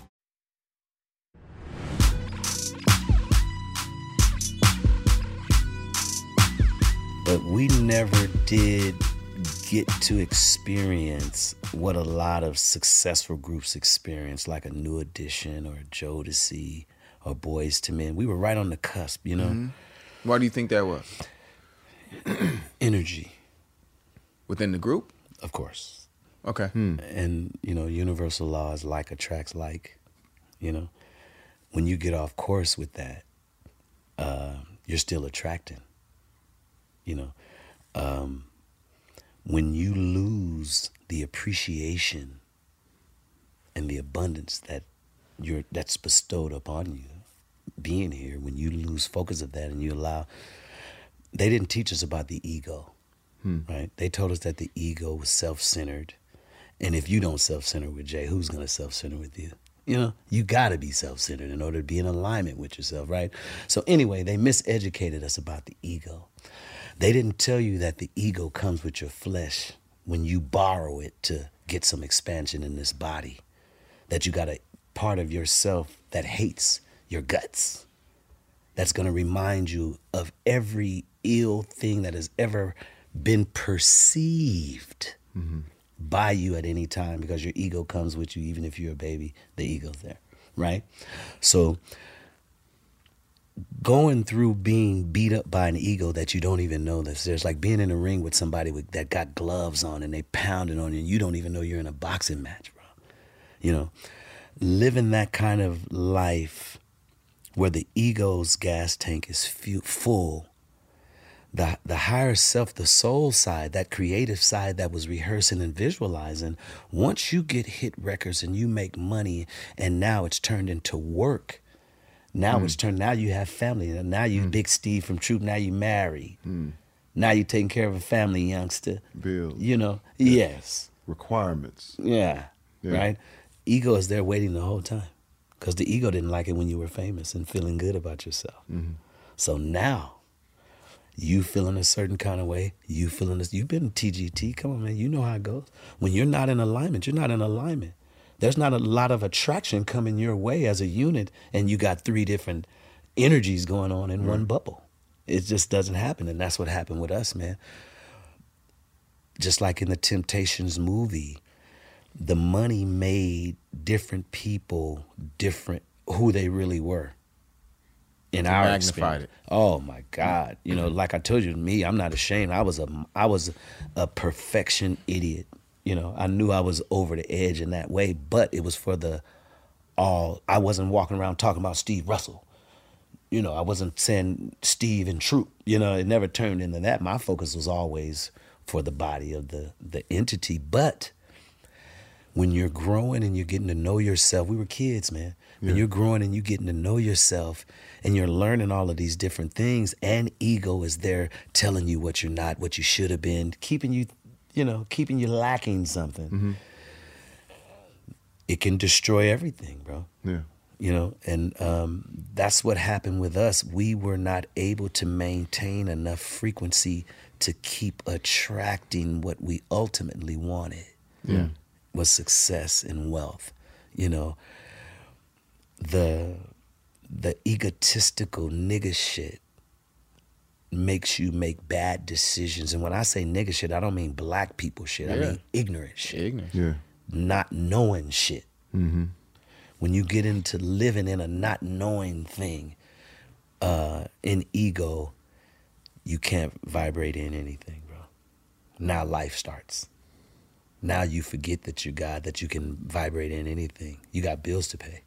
But we never did get to experience what a lot of successful groups experience, like a New Edition or Jodeci or Boyz two Men. We were right on the cusp, you know? Mm-hmm. Why do you think that was? Energy. Within the group? Of course. Okay. Hmm. And, you know, universal laws, like attracts like, you know? When you get off course with that, uh, you're still attracting. You know, um, when you lose the appreciation and the abundance that you're that's bestowed upon you, being here, when you lose focus of that and you allow, they didn't teach us about the ego, hmm. right? They told us that the ego was self-centered, and if you don't self-center with Jay, who's gonna self-center with you? You know, you gotta be self-centered in order to be in alignment with yourself, right? So anyway, they miseducated us about the ego. They didn't tell you that the ego comes with your flesh when you borrow it to get some expansion in this body. that you got a part of yourself that hates your guts. That's going to remind you of every ill thing that has ever been perceived mm-hmm. by you at any time, because your ego comes with you. Even if you're a baby, the ego's there, right? So going through being beat up by an ego that you don't even know this, there's like being in a ring with somebody with, that got gloves on and they pounding on you and you don't even know you're in a boxing match, bro. You know, living that kind of life where the ego's gas tank is fu- full, the the higher self, the soul side, that creative side that was rehearsing and visualizing, once you get hit records and you make money and now it's turned into work, now mm. it's turned, now you have family, and now you mm. Big Steve from Troop, now you married. Mm. Now you're taking care of a family, youngster. Bills. You know, yeah. yes. Requirements. Yeah, yeah, right? Ego is there waiting the whole time. Because the ego didn't like it when you were famous and feeling good about yourself. Mm-hmm. So now, you feeling a certain kind of way, you feeling this, you've been in T G T, come on, man, you know how it goes. When you're not in alignment, you're not in alignment. There's not a lot of attraction coming your way as a unit, and you got three different energies going on in right. one bubble. It just doesn't happen, and that's what happened with us, man. Just like in the Temptations movie, the money made different people different who they really were. In our magnified experience. It. Oh my God! You know, like I told you, me, I'm not ashamed. I was a, I was a perfection idiot. You know, I knew I was over the edge in that way, but it was for the all. I wasn't walking around talking about Steve Russell. You know, I wasn't saying Steve and Troop. You know, it never turned into that. My focus was always for the body of the the entity, but when you're growing and you're getting to know yourself, we were kids, man. When yeah. you're growing and you're getting to know yourself and you're learning all of these different things, and ego is there telling you what you're not, what you should have been, keeping you, you know, keeping you lacking something. Mm-hmm. It can destroy everything, bro. Yeah. You know, and um, that's what happened with us. We were not able to maintain enough frequency to keep attracting what we ultimately wanted. Yeah. Was success and wealth. You know, the the egotistical nigga shit makes you make bad decisions. And when I say nigga shit, I don't mean black people shit. Yeah. I mean ignorant shit. Ignorant. Yeah. Not knowing shit. Mm-hmm. When you get into living in a not knowing thing, uh, in ego, you can't vibrate in anything, bro. Now life starts. Now you forget that you're God, that you can vibrate in anything. You got bills to pay.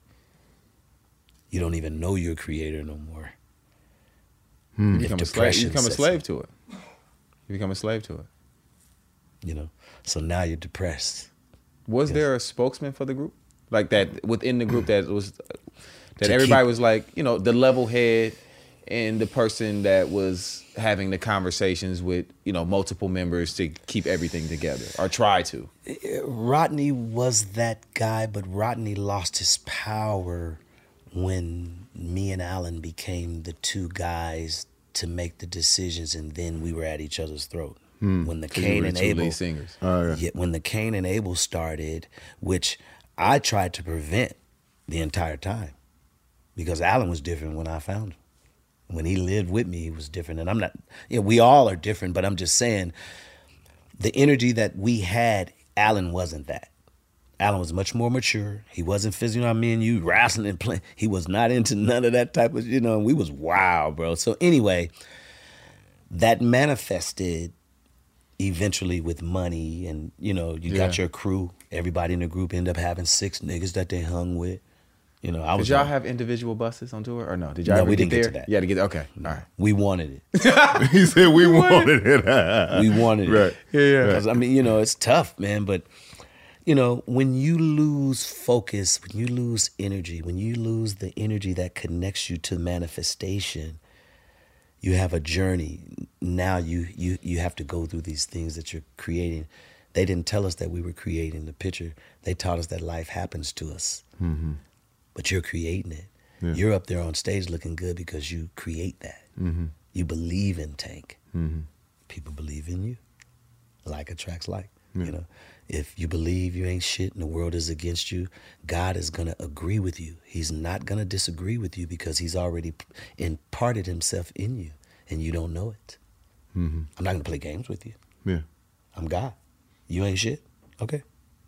You don't even know you're a creator no more. Hmm. You become, a slave, you become a slave to it. You become a slave to it. You know, so now you're depressed. Was yes. there a spokesman for the group? Like that within the group that was, that to everybody keep, was like, you know, the level head and the person that was having the conversations with, you know, multiple members to keep everything together, or try to. Rodney was that guy, but Rodney lost his power when me and Alan became the two guys to make the decisions, and then we were at each other's throat. Hmm. When the Cain and Abel, singers. Oh, yeah. Yeah, when the Cain and Abel started, which I tried to prevent the entire time, because Alan was different when I found him. When he lived with me, he was different. And I'm not, you know, we all are different, but I'm just saying the energy that we had, Alan wasn't that. Alan was much more mature. He wasn't physically, you know, me and you wrestling and playing. He was not into none of that type of, you know, we was wild, bro. So anyway, that manifested eventually with money, and, you know, you yeah. got your crew. Everybody in the group ended up having six niggas that they hung with. You know, I Did was y'all like, have individual buses on tour or no? Did y'all no, ever we get didn't there? get to that. You had to get okay. All right. We wanted it. He said we wanted it. We wanted right. it. Yeah, yeah. Because I mean, you know, it's tough, man. But you know, when you lose focus, when you lose energy, when you lose the energy that connects you to manifestation, you have a journey. Now you you you have to go through these things that you're creating. They didn't tell us that we were creating the picture. They taught us that life happens to us. Mm-hmm. But you're creating it. Yeah. You're up there on stage looking good because you create that. Mm-hmm. You believe in Tank. Mm-hmm. People believe in you. Like attracts like. You know, if you believe you ain't shit and the world is against you, God is going to agree with you. He's not going to disagree with you because he's already imparted himself in you and you don't know it. Mm-hmm. I'm not going to play games with you. Yeah. I'm God. You ain't shit. Okay.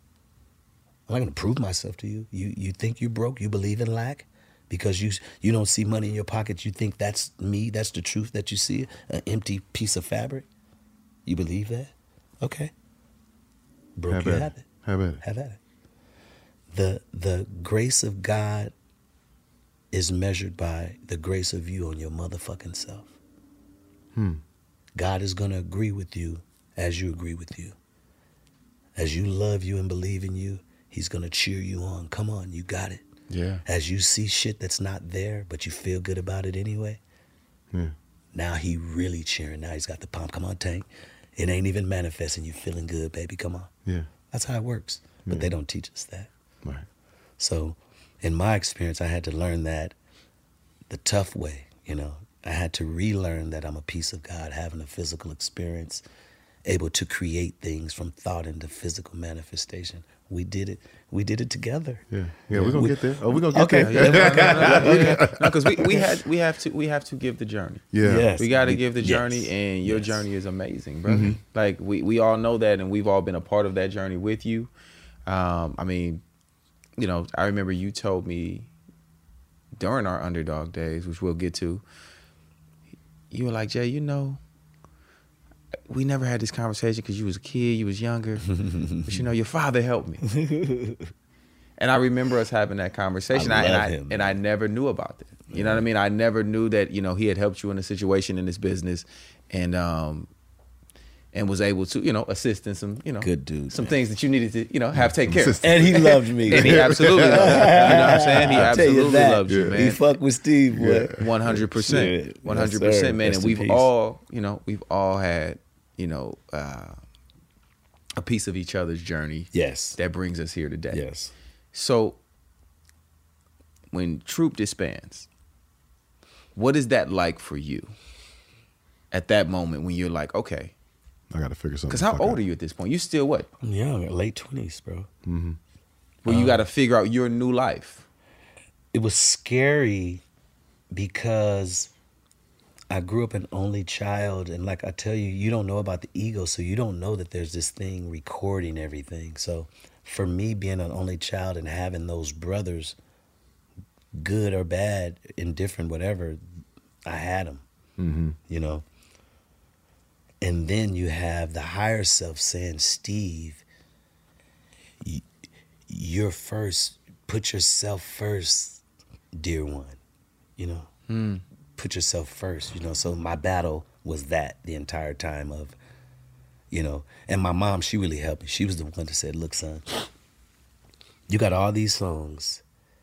I'm not going to prove myself to you. You you think you broke? You believe in lack? Because you you don't see money in your pocket, you think that's me, that's the truth that you see, an empty piece of fabric? You believe that? Okay. Broke, have you at have it. it. Have at it. Have at it. The, the grace of God is measured by the grace of you on your motherfucking self. Hmm. God is going to agree with you as you agree with you. As you love you and believe in you, he's going to cheer you on. Come on, you got it. Yeah. As you see shit that's not there, but you feel good about it anyway, Yeah. now he really cheering. Now he's got the pump. Come on, Tank. It ain't even manifesting. You feeling good, baby. Come on. Yeah. That's how it works. But Yeah. they don't teach us that. Right. So in my experience, I had to learn that the tough way, you know. I had to relearn that I'm a piece of God, having a physical experience, able to create things from thought into physical manifestation. We did it. We did it together. Yeah, yeah, we're gonna We- get there. Oh, we're gonna get Okay. there. Yeah, no, because we, we had we have to we have to give the journey. Yeah. Yes. we got to We- give the yes. journey, and your Yes. journey is amazing, brother. Mhm. Like we we all know that, and we've all been a part of that journey with you. Um, I mean, you know, I remember you told me during our underdog days, which we'll get to. You were like, Jay, you know, we never had this conversation because you was a kid, you was younger, but you know, your father helped me. And I remember us having that conversation, I I and love I him, and I never knew about it. You know what I mean? I never knew that, you know, he had helped you in a situation in this business, and um, and was able to, you know, assist in some, you know, Good dude, some man. things that you needed to, you know, have taken care of. And he loved me. And he absolutely loved you. You know what I'm saying? He I'll tell you absolutely that. loved you, Yeah. man. He fucked with Steve, boy. One hundred percent, Shit. one Yes, hundred sir. percent, man. Rest And in we've peace. all, you know, we've all had, you know, uh, a piece of each other's journey. Yes. That brings us here today. Yes. So, when Troop disbands, what is that like for you? At that moment when you're like, okay, I got to figure something. because how the fuck old out. are you at this point? You still what? I'm young, late twenties, bro. Mm-hmm. Well, you got to figure out your new life. It was scary because I grew up an only child, and like I tell you, you don't know about the ego, so you don't know that there's this thing recording everything. So for me, being an only child and having those brothers, good or bad, indifferent, whatever, I had them, Mm-hmm. you know. And then you have the higher self saying, Steve, y- you're first, put yourself first, dear one, you know. Mm. Put yourself first, you know. So my battle was that the entire time of, you know, and my mom, she really helped me. She was the one that said, look, son, you got all these songs.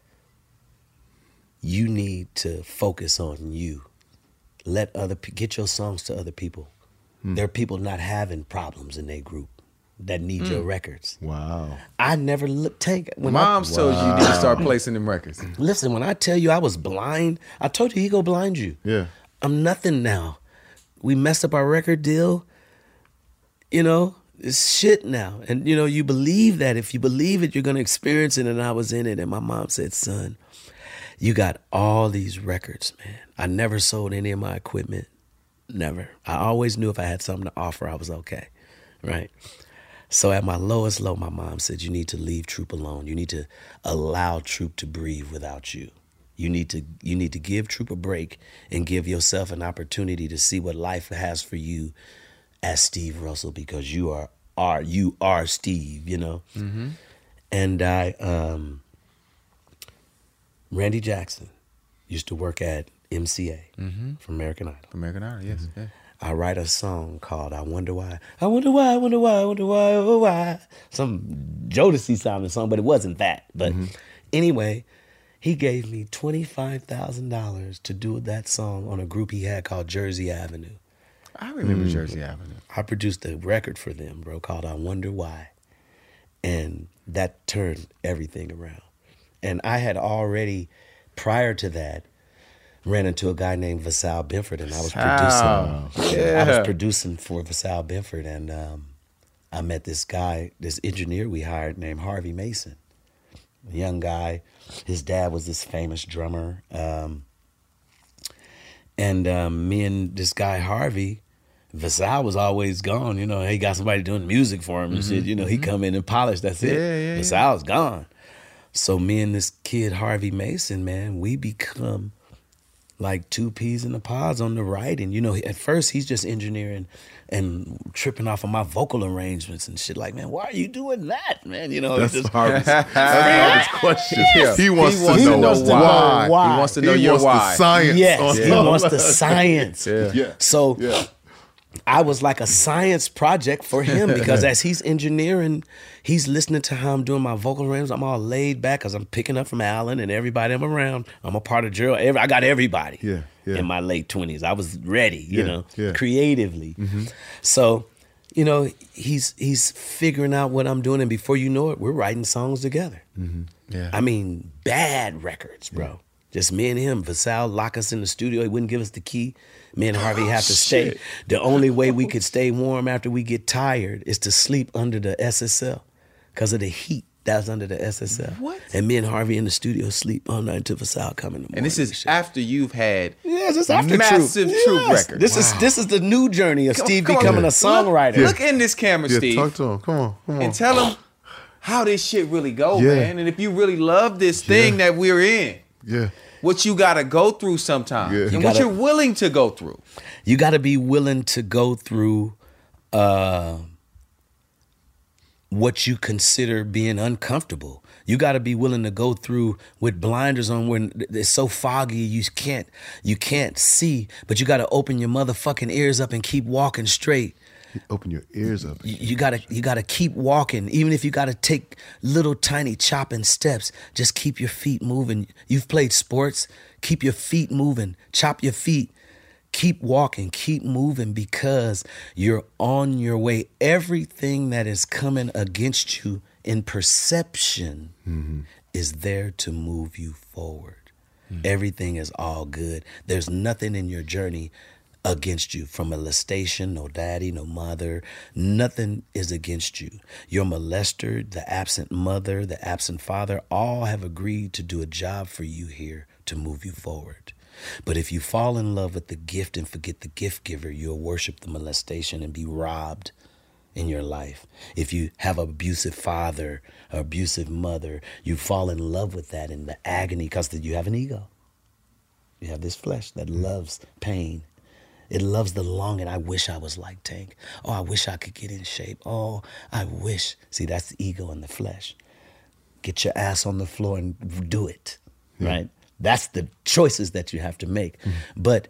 You need to focus on you. Let other pe- get your songs to other people. Mm. There are people not having problems in their group that need Mm. your records. Wow. I never look take when Mom's I, told you you need to start placing them records. Listen, when I tell you I was blind, I told you he go blind you. Yeah. I'm nothing now. We messed up our record deal. You know, it's shit now. And, you know, you believe that. If you believe it, you're going to experience it. And I was in it. And my mom said, son, you got all these records, man. I never sold any of my equipment. Never. I always knew if I had something to offer, I was okay. Right? So at my lowest low, my mom said, you need to leave Troop alone. You need to allow Troop to breathe without you. You need to you need to give Troop a break and give yourself an opportunity to see what life has for you as Steve Russell, because you are are you are Steve, you know. Mm-hmm. And I um Randy Jackson used to work at M C A Mm-hmm. from American Idol. American Idol, yes. Yeah. I write a song called I Wonder Why. I wonder why, I wonder why, I wonder why, oh why. Some Jodeci sounding song, but it wasn't that. But Mm-hmm. anyway, he gave me twenty-five thousand dollars to do that song on a group he had called Jersey Avenue. I remember Mm. Jersey Avenue. I produced a record for them, bro, called I Wonder Why. And that turned everything around. And I had already, prior to that, ran into a guy named Vasal Benford, and I was Wow. producing. Yeah. I was producing for Vasal Benford, and um, I met this guy, this engineer we hired named Harvey Mason. A young guy. His dad was this famous drummer. Um, and um, me and this guy, Harvey, Vasal was always gone. You know, he got somebody doing music for him and Mm-hmm. shit. You know, he come in and polish, that's it. Yeah, yeah, yeah. Vasal's gone. So me and this kid, Harvey Mason, man, we become like two peas in the pods on the writing. You know, at first he's just engineering and tripping off of my vocal arrangements and shit. Like, man, why are you doing that, man? You know, That's just, Harvey's, that's Harvey's question. Yes. He wants, He wants to, to know know why. why. He wants to know He your wants why. the science. Yes, on he all wants that. the science. Yeah. Yeah. So Yeah. I was like a science project for him because as he's engineering, he's listening to how I'm doing my vocal range. I'm all laid back because I'm picking up from Alan and everybody I'm around. I'm a part of Gerald. Every, I got everybody Yeah, yeah. in my late twenties. I was ready, you Yeah, know, yeah. creatively. Mhm. So, you know, he's he's figuring out what I'm doing, and before you know it, we're writing songs together. Yeah. I mean, bad records, bro. Just me and him. Vasal lock us in the studio. He wouldn't give us the key. Me and Harvey have to stay. shit. The only way we could stay warm after we get tired is to sleep under the S S L because of the heat that's under the S S L. What? And me and Harvey in the studio sleep all night until Vasal come in the morning. And this is after you've had Yes, it's after massive Troop. Troop Yes. record. This is this is the new journey of Come- Steve come on. becoming a Look- songwriter. Look, in this camera, Yeah, Steve, talk to him. Come on, come on. and tell him how this shit really go, Yeah. man. And if you really love this thing Yeah. that we're in, Yeah. what you got to go through sometimes, Yeah. and You what gotta- you're willing to go through. You got to be willing to go through uh, what you consider being uncomfortable. You got to be willing to go through with blinders on when it's so foggy you can't you can't see, but you got to open your motherfucking ears up and keep walking straight. Open your ears up. You, you gotta you gotta keep walking, even if you gotta take little tiny chopping steps. Just keep your feet moving. You've played sports. Keep your feet moving. Chop your feet. Keep walking. Keep moving because you're on your way. Everything that is coming against you in perception Mm-hmm. is there to move you forward. Everything is all good. There's nothing in your journey against you from molestation, no daddy, no mother. Nothing is against you. Your molester, the absent mother, the absent father, all have agreed to do a job for you here to move you forward. But if you fall in love with the gift and forget the gift giver, you'll worship the molestation and be robbed in your life. If you have an abusive father, or abusive mother, you fall in love with that in the agony because you have an ego. You have this flesh that loves pain. It loves the longing. I wish I was like Tank. Oh, I wish I could get in shape. Oh, I wish. See, that's the ego in the flesh. Get your ass on the floor and do it, Yeah. right? That's the choices that you have to make. But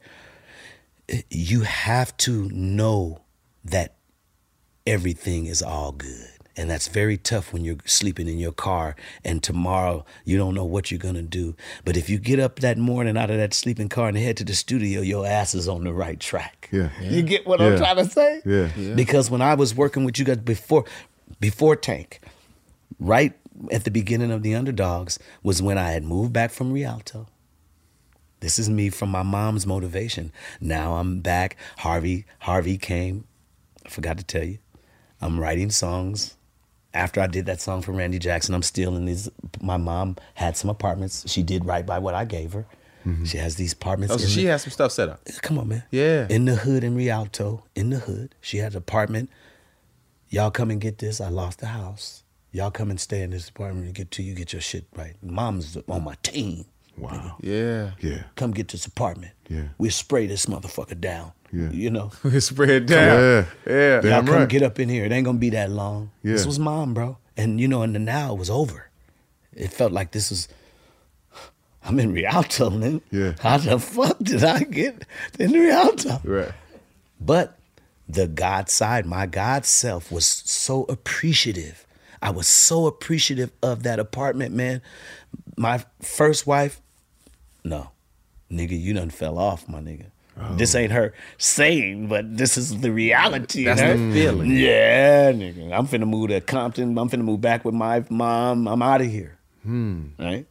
you have to know that everything is all good. And that's very tough when you're sleeping in your car and tomorrow you don't know what you're going to do. But if you get up that morning out of that sleeping car and head to the studio, your ass is on the right track. Yeah. You get what Yeah. I'm trying to say? Yeah. Because when I was working with you guys before, before Tank, right at the beginning of the Underdogs was when I had moved back from Rialto. This is me from my mom's motivation. Now I'm back. Harvey, Harvey came. I forgot to tell you. I'm writing songs. After I did that song for Randy Jackson, I'm still in these. My mom had some apartments. She did right by what I gave her. She has these apartments. Oh, so in she the- has some stuff set up. Come on, man. Yeah. In the hood in Rialto, in the hood. She had an apartment. Y'all come and get this. I lost the house. Y'all come and stay in this apartment and get to you, get your shit right. Mom's on my team. Wow. Yeah. Yeah. Come get this apartment. Yeah. We'll spray this motherfucker down. Yeah. You know? We spread it down. Yeah. Yeah. Y'all Damn come right. get up in here. It ain't gonna be that long. Yeah. This was mom, bro. And you know, and the now it was over. It felt like this was I'm in Rialto, man. Yeah. How the fuck did I get in Rialto? Right. But the God side, my God self was so appreciative. I was so appreciative of that apartment, man. My first wife, no. Nigga, you done fell off, my nigga. This ain't her saying, but this is the reality. That's huh? the feeling. Yeah, nigga. I'm finna move to Compton. I'm finna move back with my mom. I'm out of here. Hmm. Right?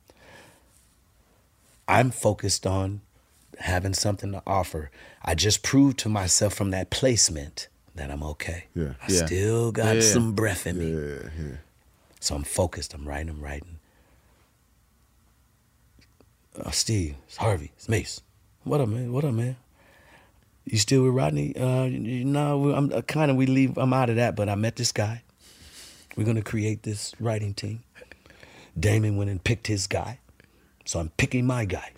I'm focused on having something to offer. I just proved to myself from that placement that I'm okay. Yeah. I Yeah. still got Yeah. some breath in me. Yeah, yeah. So I'm focused. I'm writing, I'm writing. Uh, Steve, it's Harvey, it's Mace. What up, man? What up, man? You still with Rodney? Uh, you know, I'm uh, kind of, we leave, I'm out of that, but I met this guy. We're going to create this writing team. Damon went and picked his guy. So I'm picking my guy.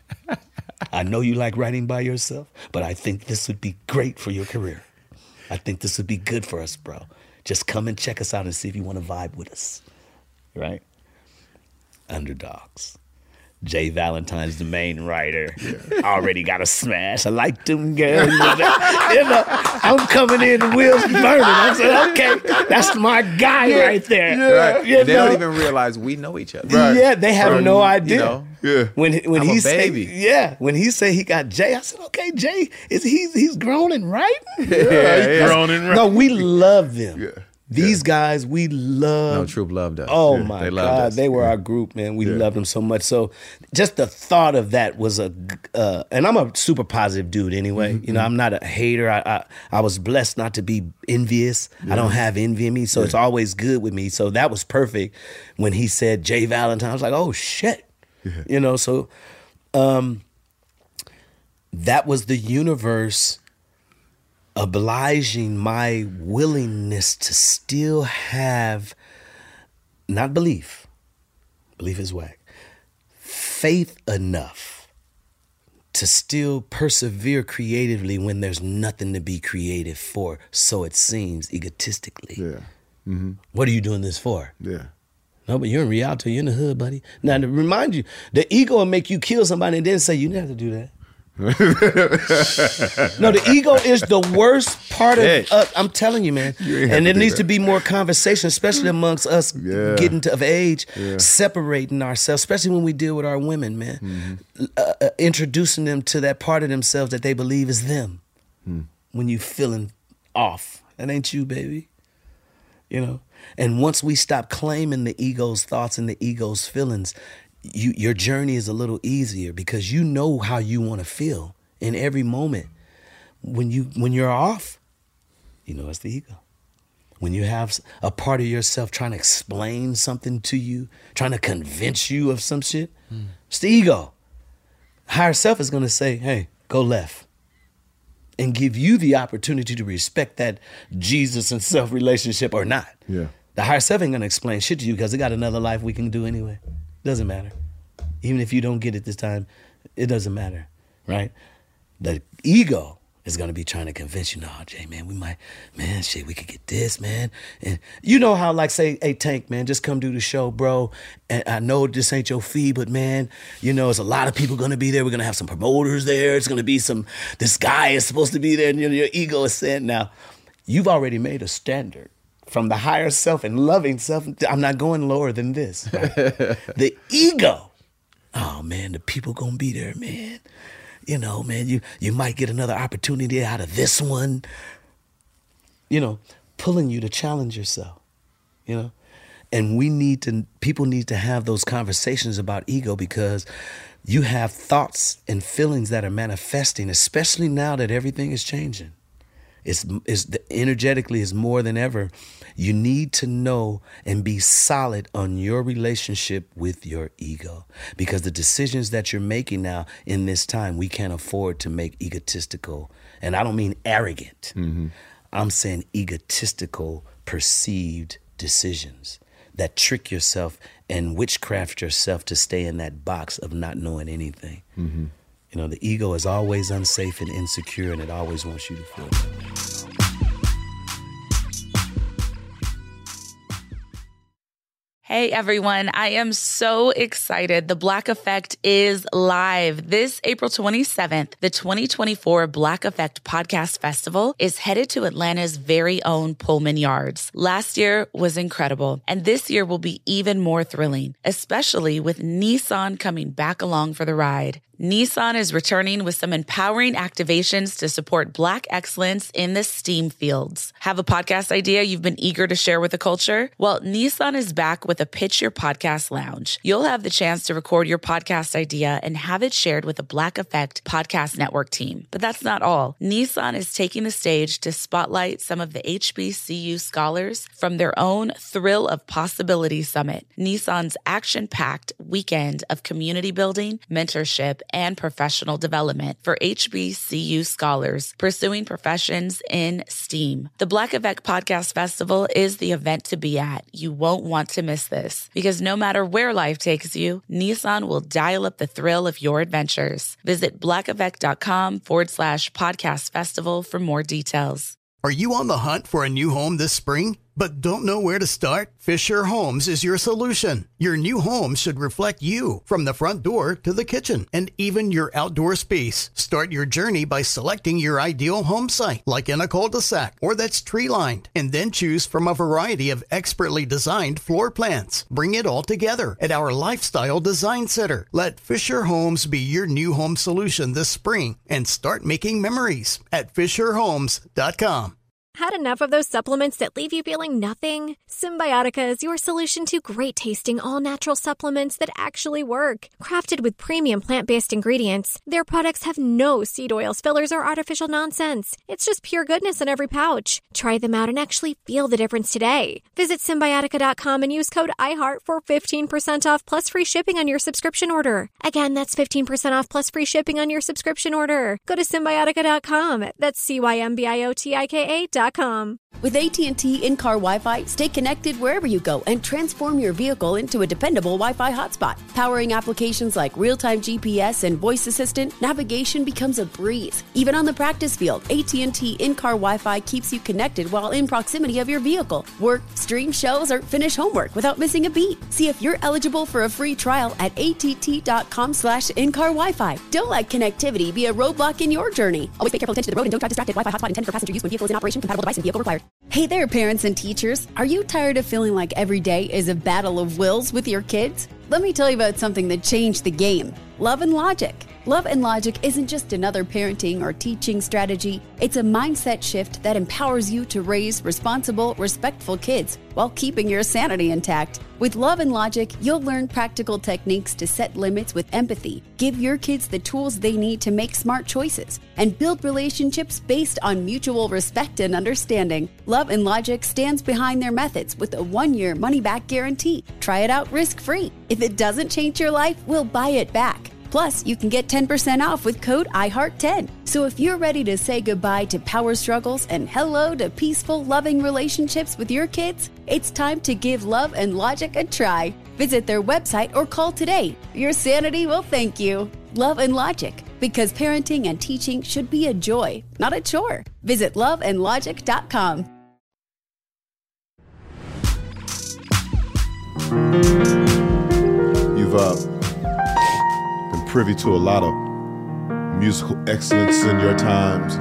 I know you like writing by yourself, but I think this would be great for your career. I think this would be good for us, bro. Just come and check us out and see if you want to vibe with us. Right? Underdogs. Jay Valentine's the main writer. Yeah. Already got a smash. I like them girls. You know, I'm coming in, the wheels be burning. I'm saying, okay, that's my guy yeah. right there. Yeah. Right. You they know? don't even realize we know each other. Right. Yeah, they have From, no idea. You know, yeah. When when I'm he a baby. Say, yeah, when he said he got Jay, I said, okay, Jay, is he's he's grown and writing? Yeah, yeah, he's grown and writing. No, we love them. Yeah. These yeah. guys, we love. No, Troop loved us. Oh yeah, my they loved God, us. they were yeah. our group, man. We yeah. loved them so much. So, just the thought of that was a, uh, and I'm a super positive dude anyway. Mm-hmm. You know, I'm not a hater. I I, I was blessed not to be envious. Yeah. I don't have envy in me, so yeah. it's always good with me. So that was perfect when he said Jay Valentine. I was like, oh shit, yeah. you know. So, um, that was the universe obliging my willingness to still have, not belief, belief is whack, faith enough to still persevere creatively when there's nothing to be creative for, so it seems egotistically. Yeah. Mm-hmm. What are you doing this for? Yeah. No, but you're in Rialto, you're in the hood, buddy. Now, to remind you, the ego will make you kill somebody and then say, you didn't have to do that. No, the ego is the worst part of uh, I'm telling you, man. You and there needs that. to be more conversation, especially amongst us yeah. getting to, of age, yeah. separating ourselves, especially when we deal with our women, man. Mm-hmm. Uh, uh, introducing them to that part of themselves that they believe is them. Mm. When you feeling off. That ain't you, baby. You know? And once we stop claiming the ego's thoughts and the ego's feelings, You, your journey is a little easier because you know how you want to feel in every moment. When you when you're off, you know it's the ego. When you have a part of yourself trying to explain something to you, trying to convince you of some shit, mm. it's the ego. Higher self is going to say, hey, go left. And give you the opportunity to respect that Jesus and self relationship or not. Yeah. The higher self ain't going to explain shit to you because it got another life we can do anyway. Doesn't matter. Even if you don't get it this time, it doesn't matter, right? The ego is going to be trying to convince you, no, Jay, man, we might, man, shit, we could get this, man. And you know how, like, say, hey, Tank, man, just come do the show, bro. And I know this ain't your fee, but, man, you know, there's a lot of people going to be there. We're going to have some promoters there. It's going to be some, this guy is supposed to be there. And you know, your ego is saying, now, you've already made a standard. From the higher self and loving self, I'm not going lower than this. Right? The ego, oh man, the people gonna be there, man. You know, man, you you might get another opportunity out of this one. You know, pulling you to challenge yourself. You know, and we need to. People need to have those conversations about ego because you have thoughts and feelings that are manifesting, especially now that everything is changing. It's, it's energetically is more than ever. You need to know and be solid on your relationship with your ego because the decisions that you're making now in this time, we can't afford to make egotistical. And I don't mean arrogant. Mm-hmm. I'm saying egotistical perceived decisions that trick yourself and witchcraft yourself to stay in that box of not knowing anything. Mm-hmm. You know, the ego is always unsafe and insecure, and it always wants you to feel that. Hey everyone, I am so excited. The Black Effect is live. This April twenty-seventh, the twenty twenty-four Black Effect Podcast Festival is headed to Atlanta's very own Pullman Yards. Last year was incredible, and this year will be even more thrilling, especially with Nissan coming back along for the ride. Nissan is returning with some empowering activations to support Black excellence in the STEAM fields. Have a podcast idea you've been eager to share with the culture? Well, Nissan is back with a Pitch Your Podcast Lounge. You'll have the chance to record your podcast idea and have it shared with a Black Effect Podcast Network team. But that's not all. Nissan is taking the stage to spotlight some of the H B C U scholars from their own Thrill of Possibility Summit, Nissan's action-packed weekend of community building, mentorship, and professional development for H B C U scholars pursuing professions in STEAM. The Black Effect Podcast Festival is the event to be at. You won't want to miss this because no matter where life takes you, Nissan will dial up the thrill of your adventures. Visit blackeffect.com forward slash podcast festival for more details. Are you on the hunt for a new home this spring, but don't know where to start? Fisher Homes is your solution. Your new home should reflect you, from the front door to the kitchen, and even your outdoor space. Start your journey by selecting your ideal home site, like in a cul-de-sac or that's tree-lined, and then choose from a variety of expertly designed floor plans. Bring it all together at our Lifestyle Design Center. Let Fisher Homes be your new home solution this spring and start making memories at fisher homes dot com. Had enough of those supplements that leave you feeling nothing? Symbiotica is your solution to great-tasting, all-natural supplements that actually work. Crafted with premium plant-based ingredients, their products have no seed oils, fillers, or artificial nonsense. It's just pure goodness in every pouch. Try them out and actually feel the difference today. Visit Symbiotica dot com and use code iHeart for fifteen percent off plus free shipping on your subscription order. Again, that's fifteen percent off plus free shipping on your subscription order. Go to Symbiotica dot com. That's C Y M B I O T I K A dot com. With A T and T in-car Wi-Fi, stay connected wherever you go and transform your vehicle into a dependable Wi-Fi hotspot. Powering applications like real-time G P S and voice assistant, navigation becomes a breeze. Even on the practice field, A T and T in-car Wi-Fi keeps you connected while in proximity of your vehicle. Work, stream shows, or finish homework without missing a beat. See if you're eligible for a free trial at att.com slash in-car Wi-Fi. Don't let connectivity be a roadblock in your journey. Always pay careful attention to the road and don't drive distracted. Wi-Fi hotspot intended for passenger use when vehicle is in operation. Compatible device and vehicle required. Hey there, parents and teachers. Are you tired of feeling like every day is a battle of wills with your kids? Let me tell you about something that changed the game. Love and Logic. Love and Logic isn't just another parenting or teaching strategy. It's a mindset shift that empowers you to raise responsible, respectful kids while keeping your sanity intact. With Love and Logic, you'll learn practical techniques to set limits with empathy, give your kids the tools they need to make smart choices, and build relationships based on mutual respect and understanding. Love and Logic stands behind their methods with a one-year money-back guarantee. Try it out risk-free. If it doesn't change your life, we'll buy it back. Plus, you can get ten percent off with code I heart ten. So if you're ready to say goodbye to power struggles and hello to peaceful, loving relationships with your kids, it's time to give Love and Logic a try. Visit their website or call today. Your sanity will thank you. Love and Logic, because parenting and teaching should be a joy, not a chore. Visit love and logic dot com. You've uh, been privy to a lot of musical excellence in your times.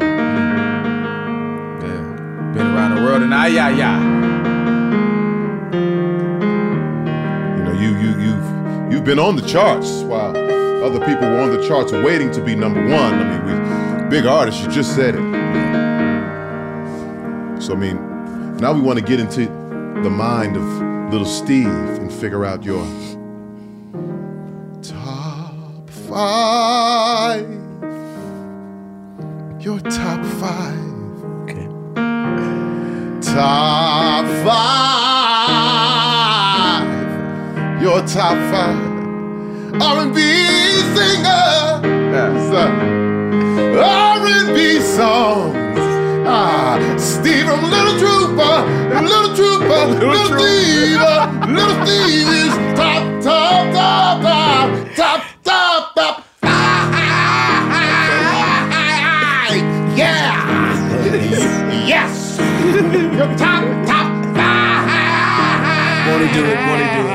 Yeah, been around the world and ah yeah yeah. You know, you you you've you've been on the charts while other people were on the charts waiting to be number one. I mean, we big artists. You just said it. So I mean, now we want to get into the mind of Little Steve and figure out your top five. Your top five. Okay. Top five. Your top five R and B singer. Yes. R and B songs. Ah, Steve from Little Trooper, Little Trooper, Little Steve, Little Steve is top, top, top, top, top, top, top, five. Yeah, yes, your top, top five. Wanna do it? Wanna do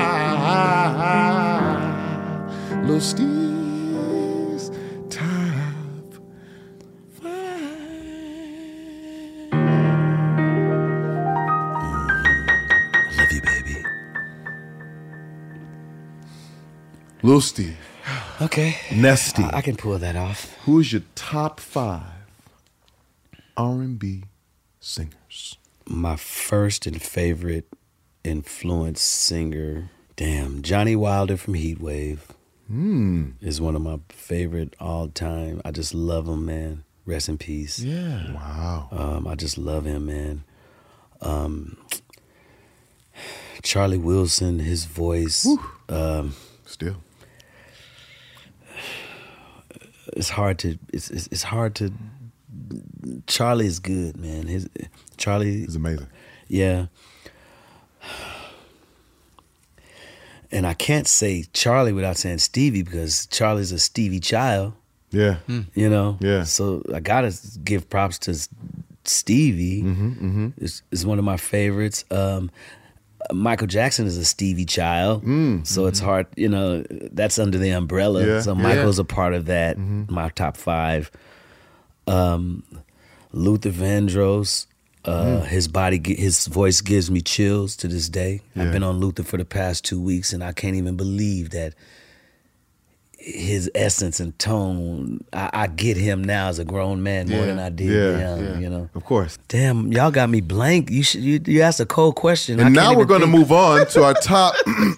it? Little Steve's top five. Love you, baby. Little Steve. Okay. Nesty. I, I can pull that off. Who is your top five R and B singers? My first and favorite influence singer, damn, Johnny Wilder from Heatwave mm. is one of my favorite all time. I just love him, man. Rest in peace. Yeah. Wow. Um, I just love him, man. Um, Charlie Wilson, his voice. Um, Still. It's hard to. It's, it's it's hard to. Charlie is good, man. His Charlie is amazing. Yeah. And I can't say Charlie without saying Stevie because Charlie's a Stevie child. Yeah. You know? Yeah. So I gotta give props to Stevie. Mm-hmm, mm-hmm. Is is one of my favorites. Um, Michael Jackson is a Stevie child, mm, so mm-hmm. it's hard, you know, that's under the umbrella. Yeah, so yeah. Michael's a part of that, Mm-hmm. my top five. Um, Luther Vandross, uh, Mm. his body, his voice gives me chills to this day. Yeah. I've been on Luther for the past two weeks, and I can't even believe that his essence and tone, I, I get him now as a grown man more Yeah, than I did yeah, young, yeah. you know. Of course. Damn, y'all got me blank. You should you, you asked a cold question. And I now can't we're even going to think. move on to our top.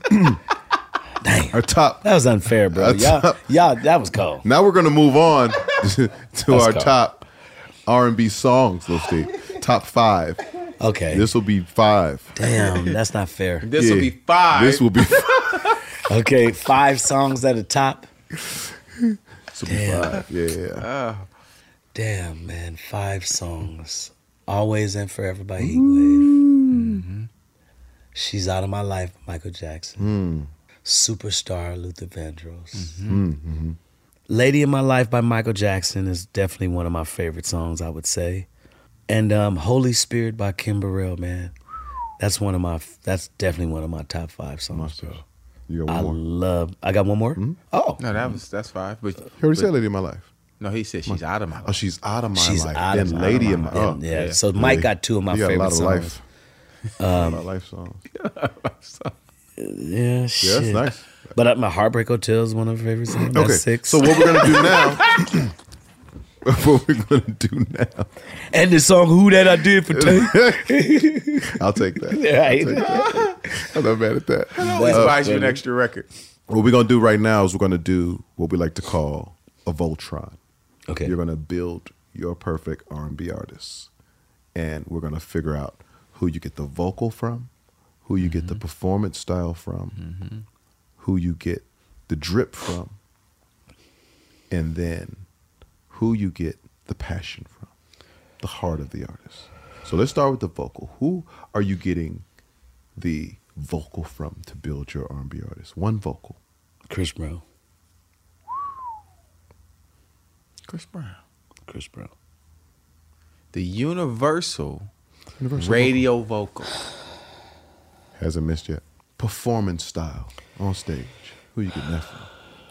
Dang. Our top. That was unfair, bro. Our Y'all, top- y'all, that was cold. Now we're going to move on to That's our cold. top R and B songs, Lil Steve. Top five. Okay. This will be five. Damn, that's not fair. This will Yeah. be five. This will be Okay, five songs at the top. This will be Damn. five. Yeah. Damn, man, five songs. Always and Forever by Heatwave. Mm-hmm. She's Out of My Life, Michael Jackson. Mm. Superstar, Luther Vandross. Mm, mhm. Lady in My Life by Michael Jackson is definitely one of my favorite songs, I would say. And um, Holy Spirit by Kim Burrell, man. That's one of my, that's definitely one of my top five songs, bro. You got one I more? love, I got one more? Oh. No, that was that's five. But He already but- said Lady in My Life. No, he said she's out of my life. Oh, she's out of my She's life. out then of my Lady life. in My Yeah, oh, yeah. So Mike got two of my You got favorite a lot of songs. life. a lot of life songs. Yeah, shit. Yeah, that's nice. But uh, my Heartbreak Hotel is one of my favorite songs. Okay, That's six. so what we're gonna do now? What we're gonna do now? And the song "Who That I Did for Two." I'll take that. Right. I'll take that. I'm not mad at that. Always Uh, buys you an extra record. What we're gonna do right now is we're gonna do what we like to call a Voltron. Okay. You're gonna build your perfect R and B artist, and we're gonna figure out who you get the vocal from, who you get the performance style from, who you get the drip from, and then who you get the passion from, the heart of the artist. So let's start with the vocal. Who are you getting the vocal from to build your R and B artist? One vocal. Chris Brown. Chris Brown. Chris Brown. The universal, Universal radio vocal. Hasn't missed yet. Performance style on stage. Who you getting that from?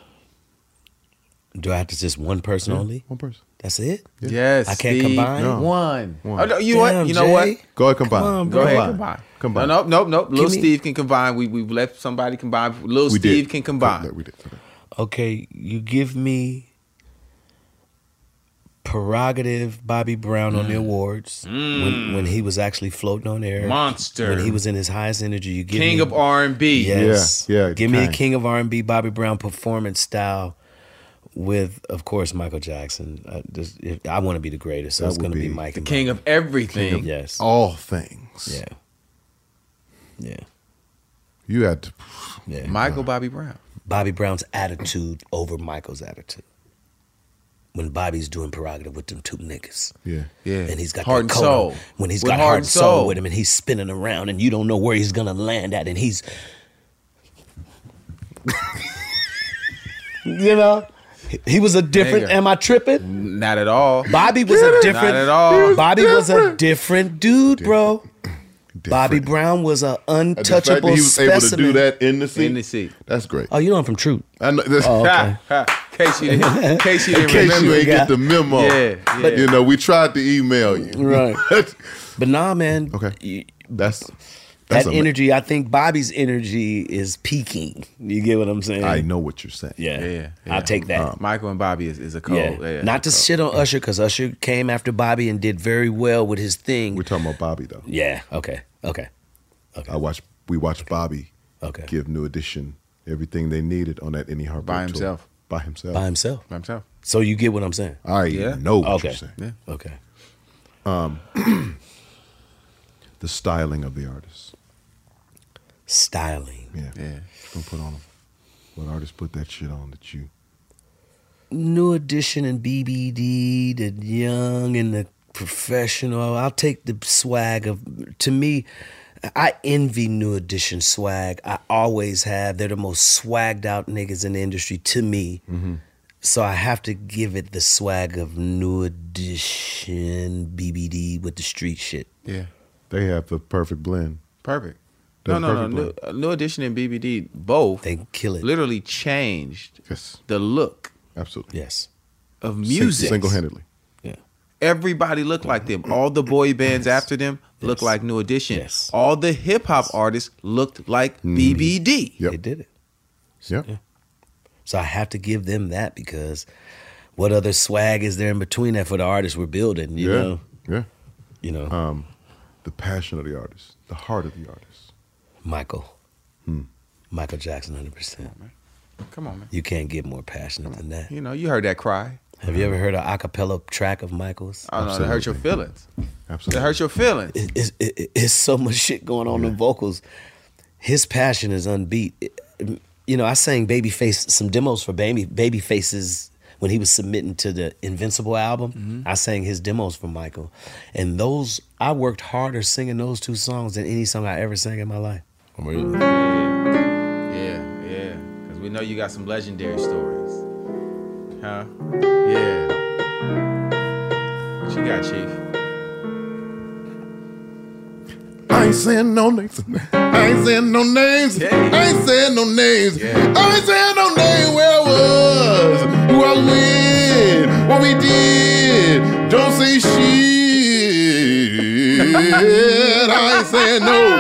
Do I have to just one person Yeah, only? One person. That's it? Yeah. Yes, I can't Steve. combine? No. One. One. Oh, no, you Damn, what? You know Jay. what? Go ahead, combine. Come on, Go bro. ahead, Combine. combine. Combine. No, no, no, no. Lil Give me- Steve can combine. We we let somebody combine. Lil We Steve did. can combine. We did. Okay. Okay, you give me Prerogative Bobby Brown on the awards when, when he was actually floating on air. Monster. When he was in his highest energy. You give King me, of R and B. Yes. Yeah, yeah, Give me the King. King of R and B Bobby Brown performance style with, of course, Michael Jackson. I, just, if, I want to be the greatest, so That it's going to would be be Mike. The and king Bobby. of everything. Yes. All things. Yeah. Yeah. You had to. Yeah. Michael Bobby Brown. Bobby Brown's attitude over Michael's attitude. When Bobby's doing Prerogative with them two niggas. Yeah. Yeah. And he's got Heart that and coat soul. on. When he's With got heart heart and and soul soul. with him and he's spinning around and you don't know where he's gonna land at and he's you know? He- He was a different, Nigga. am I tripping? Not at all. Bobby was a different Not at all. Bobby was a different dude, bro. Bobby Brown was an And the fact untouchable that he was specimen. able to do that in the seat. In the seat. That's great. Oh, you know I'm from Truth. I know. This, Oh, okay. Ha, ha. In case you didn't, in case you in didn't case remember. you ain't Yeah. get the memo. Yeah, yeah. You know, we tried to email you. Right. But nah, man. Okay. you- That's That's that ama- energy, I think Bobby's energy is peaking. You get what I'm saying? I know what you're saying. Yeah, Yeah, yeah. I'll take that. Um, Michael and Bobby is, is a cold. yeah. yeah, Not to cold. shit on Usher, because Usher came after Bobby and did very well with his thing. We're talking about Bobby though. Yeah. Okay. Okay. I watched. We watched Bobby Okay. give New Edition everything they needed on that Any Heartbreak By tour. himself. By himself. By himself. By himself. So you get what I'm saying? I Yeah. know what Okay. you're saying. Yeah. Okay. Um, the styling of the artist. Styling. Yeah. Yeah. What you gonna put on them? What artist put that shit on that you? New Edition and B B D, the young and the professional. I'll take the swag of, to me, I envy New Edition swag. I always have. They're the most swagged out niggas in the industry to me. Mm-hmm. So I have to give it the swag of New Edition, B B D with the street shit. Yeah. They have the perfect blend. Perfect. They're No, no, no. perfect New, blend. uh, New Edition and B B D both They kill it. literally changed Yes. the look Absolutely. Yes. of music. Single handedly. Yeah. Everybody looked like them. All the boy bands after them looked Yes. like New Edition. Yes. All the hip hop artists looked like B B D. Yep. They did it. Yep. Yeah. So I have to give them that, because what other swag is there in between that for the artists we're building, you yeah. know? Yeah. You know, Um, the passion of the artist, the heart of the artist. Michael. Hmm. Michael Jackson, one hundred percent. Come on, man. You can't get more passionate than that. You know, you heard that cry. Have you ever heard an a cappella track of Michael's? Oh, no, that hurt your feelings. Absolutely. That hurt your feelings. It, it, it, it's so much shit going on in vocals. His passion is unbeat. It- you know, I sang Babyface, some demos for Baby Babyface's when he was submitting to the Invincible album. Mm-hmm. I sang his demos for Michael. And those, I worked harder singing those two songs than any song I ever sang in my life. Yeah, yeah. Because we know you got some legendary stories. Huh? Yeah. What you got, Chief? I ain't saying no names. I ain't saying no names. Yeah. I ain't saying no names. Yeah. I ain't saying no names. Where I was, who I was with, what we did. Don't say shit. I ain't saying no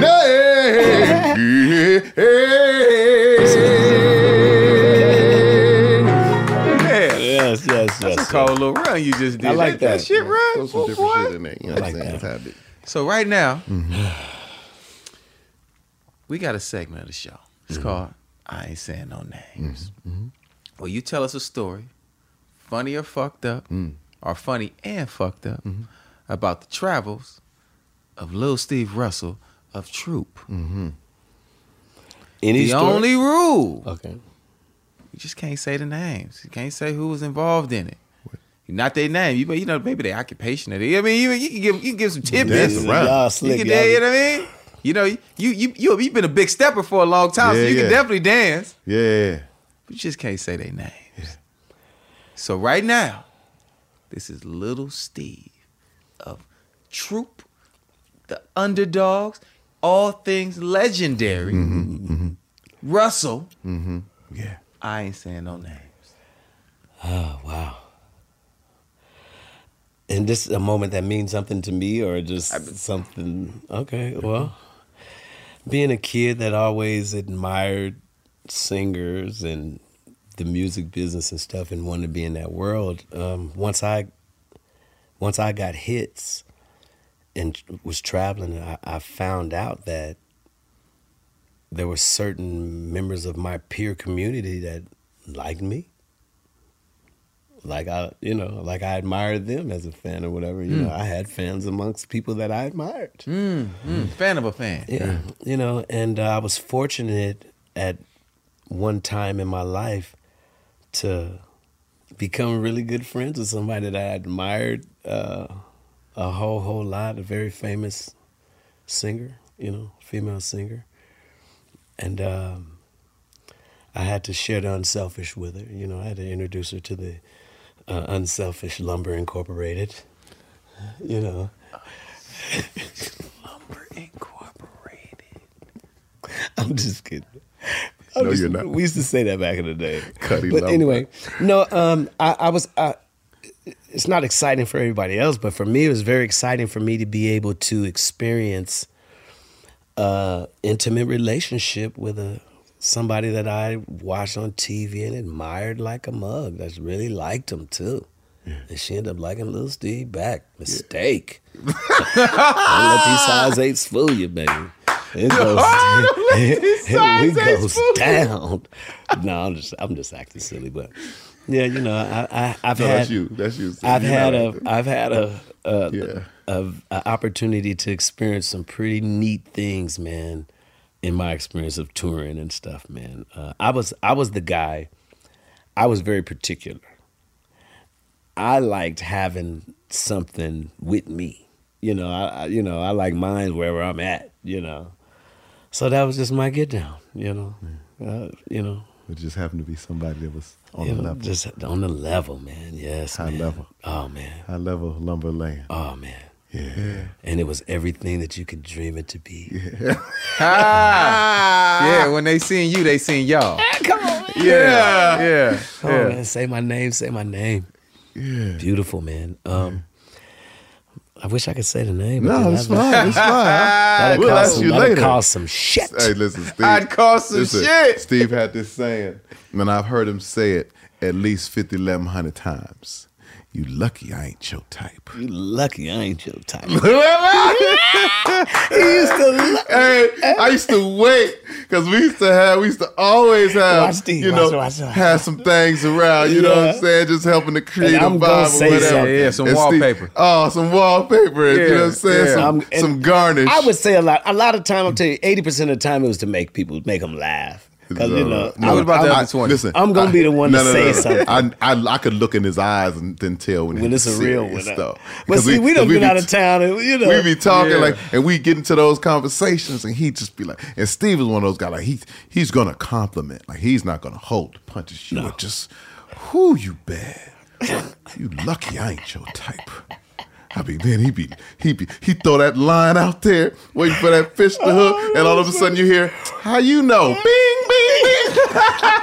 names. Yeah. Yes, yes, That's a cold little run you just did. I like that. shit run. Throw some boy, different boy. shit in there. You know what I'm saying? Tad bit. So right now, we got a segment of the show. It's called I Ain't Saying No Names. Well, you tell us a story, funny or fucked up, or funny and fucked up, about the travels of Lil Steve Russell of Troop. Any the story? only rule, Okay. you just can't say the names. You can't say who was involved in it. Not their name, you you know maybe their occupation. Of it. I mean, you, you can give you can give some tidbits. Dance around. Y'all You slick, can y'all. dance, you know what I mean? You know, you you you you've been a big stepper for a long time, so Yeah, you yeah. can definitely dance. Yeah. But you just can't say their names. So right now, this is Little Steve of Troop, the Underdogs, all things legendary. Russell. Yeah. I ain't saying no names. Oh, wow. And this is a moment that means something to me, or just something? Okay, well, being a kid that always admired singers and the music business and stuff and wanted to be in that world, um, once I once I got hits and was traveling, I, I found out that there were certain members of my peer community that liked me. Like I, you know, like I admired them as a fan or whatever. You Mm. know, I had fans amongst people that I admired. Mm, mm. Fan of a fan. Yeah, you know, and uh, I was fortunate at one time in my life to become really good friends with somebody that I admired uh, a whole whole lot. A very famous singer, you know, female singer, and um, I had to share the Unselfish with her. You know, I had to introduce her to the uh, Unselfish Lumber Incorporated. You know. Lumber Incorporated. I'm just kidding. No, I'm just- you're not. We used to say that back in the day. Cuddy but Lumber. anyway, no, um, I, I was. I, it's not exciting for everybody else, but for me, it was very exciting for me to be able to experience uh, intimate relationship with a somebody that I watched on T V and admired like a mug. That really liked him too. Yeah. And she ended up liking Lil Steve back. Mistake. Yeah. Don't let these size eights fool you, baby. It goes, oh, it, it goes down. No, I'm just I'm just acting silly, but yeah, you know, I, I I've no, had that's you. That's you. I've You're had a right. I've had a a, yeah. a a opportunity to experience some pretty neat things, man. In my experience of touring and stuff, man, uh, I was I was the guy. I was very particular. I liked having something with me, you know. I, I you know I like mine wherever I'm at, you know. So that was just my get down, you know. Uh, you know. It just happened to be somebody that was on you the know, level, just on the level, man. Yes, high man. level. Oh man, high level lumberland. Oh man. Yeah. yeah, and it was everything that you could dream it to be. Yeah, ah, yeah. When they seen you, they seen y'all. Come on, man. Yeah, yeah. Come yeah. on, man. Say my name. Say my name. Yeah, beautiful, man. Um, I wish I could say the name. No, it's fine. It's fine. That'd we'll cause ask some, you that'd later. cause some shit. Hey, listen, Steve. I'd cause some listen, shit. Steve had this saying, and I've heard him say it at least fifty, eleven hundred times. You lucky I ain't your type. You lucky I ain't your type. he used to. Hey, I used to wait because we used to have. We used to always have. Watch Steve, you know, watch, watch, watch. have some things around. You Yeah. know what I'm saying? Just helping to create And a I'm vibe gonna or say whatever. something. Yeah, some And wallpaper. Steve, oh, some wallpaper. Yeah, You know what I'm saying? yeah. Some, Um, and some garnish. I would say a lot. A lot of time, I'll tell you, eighty percent of the time it was to make people, make them laugh. Because, you know, No, I was about the I- other twenty. Listen, I'm gonna I- be the one to no, no, say no, no. something. I, I I could look in his eyes and then tell when, When he's it's a real serious one. stuff. But 'Cause see, we done 'cause been be out of town, and you know, we be talking Yeah. like, and we get into those conversations, and he just be like, and Steve is one of those guys like he he's gonna compliment, like he's not gonna hold the punches. You No. are just, who you bad, you lucky I ain't your type. I be man, he be he be he throw that line out there, waiting for that fish to hook, and all of a sudden you hear, how you know, bing bing bing.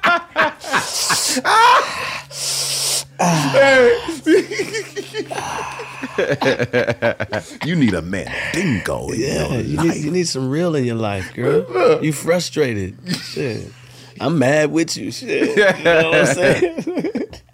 You need a mandingo in yeah, your you life. need, you need some real in your life, girl. You frustrated. Shit. I'm mad with you. Shit. You know what I'm saying?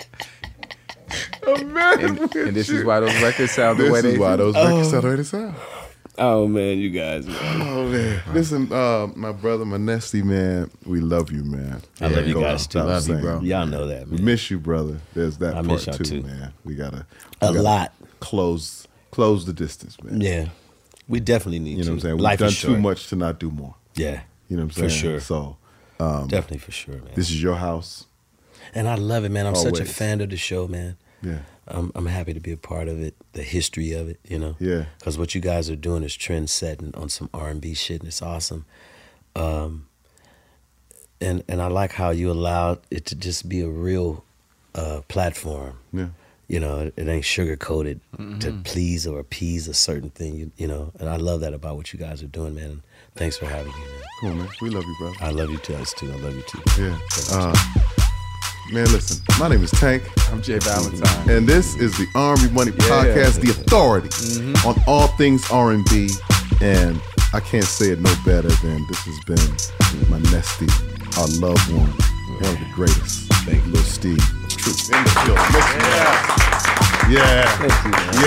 I'm mad And, with and this you. is why those records sound the This way they is why do. those records sound the way they sound. Oh man, you guys. Man. Oh man, listen, uh, my brother Manesti, man, we love you, man. I love you Go guys out too. without Love you, saying. bro. Y'all know that, We man. miss you, brother. There's that I part miss y'all too, too. man. We gotta A we gotta lot. close close the distance, man. Yeah, we definitely need. You know to. what I'm saying? We've Life done is too short. much to not do more. Yeah, You know what I'm For saying? sure. So um, definitely for sure, man. this is your house. And I love it, man. I'm such a Always. fan of the show, man. Yeah. I'm, I'm happy to be a part of it, the history of it, you know. Yeah. Because what you guys are doing is trend setting on some R and B shit, and it's awesome. Um, and and I like how you allowed it to just be a real uh, platform. Yeah. You know, it, it ain't sugar coated to please or appease a certain thing. You, you know, and I love that about what you guys are doing, man. And thanks for having me, man. Come on, man. We love you, brother. I love you too, us too. I love you too. Yeah. Uh, man, listen. My name is Tank. I'm Jay Valentine. And this is the R and B Money Podcast, the authority Mm-hmm. on all things R and B. And I can't say it no better than this has been my Nesty, our loved one, one of the greatest. Thank you, Lil Steve. True. In the building. Make some noise. Yeah. Thank you, man.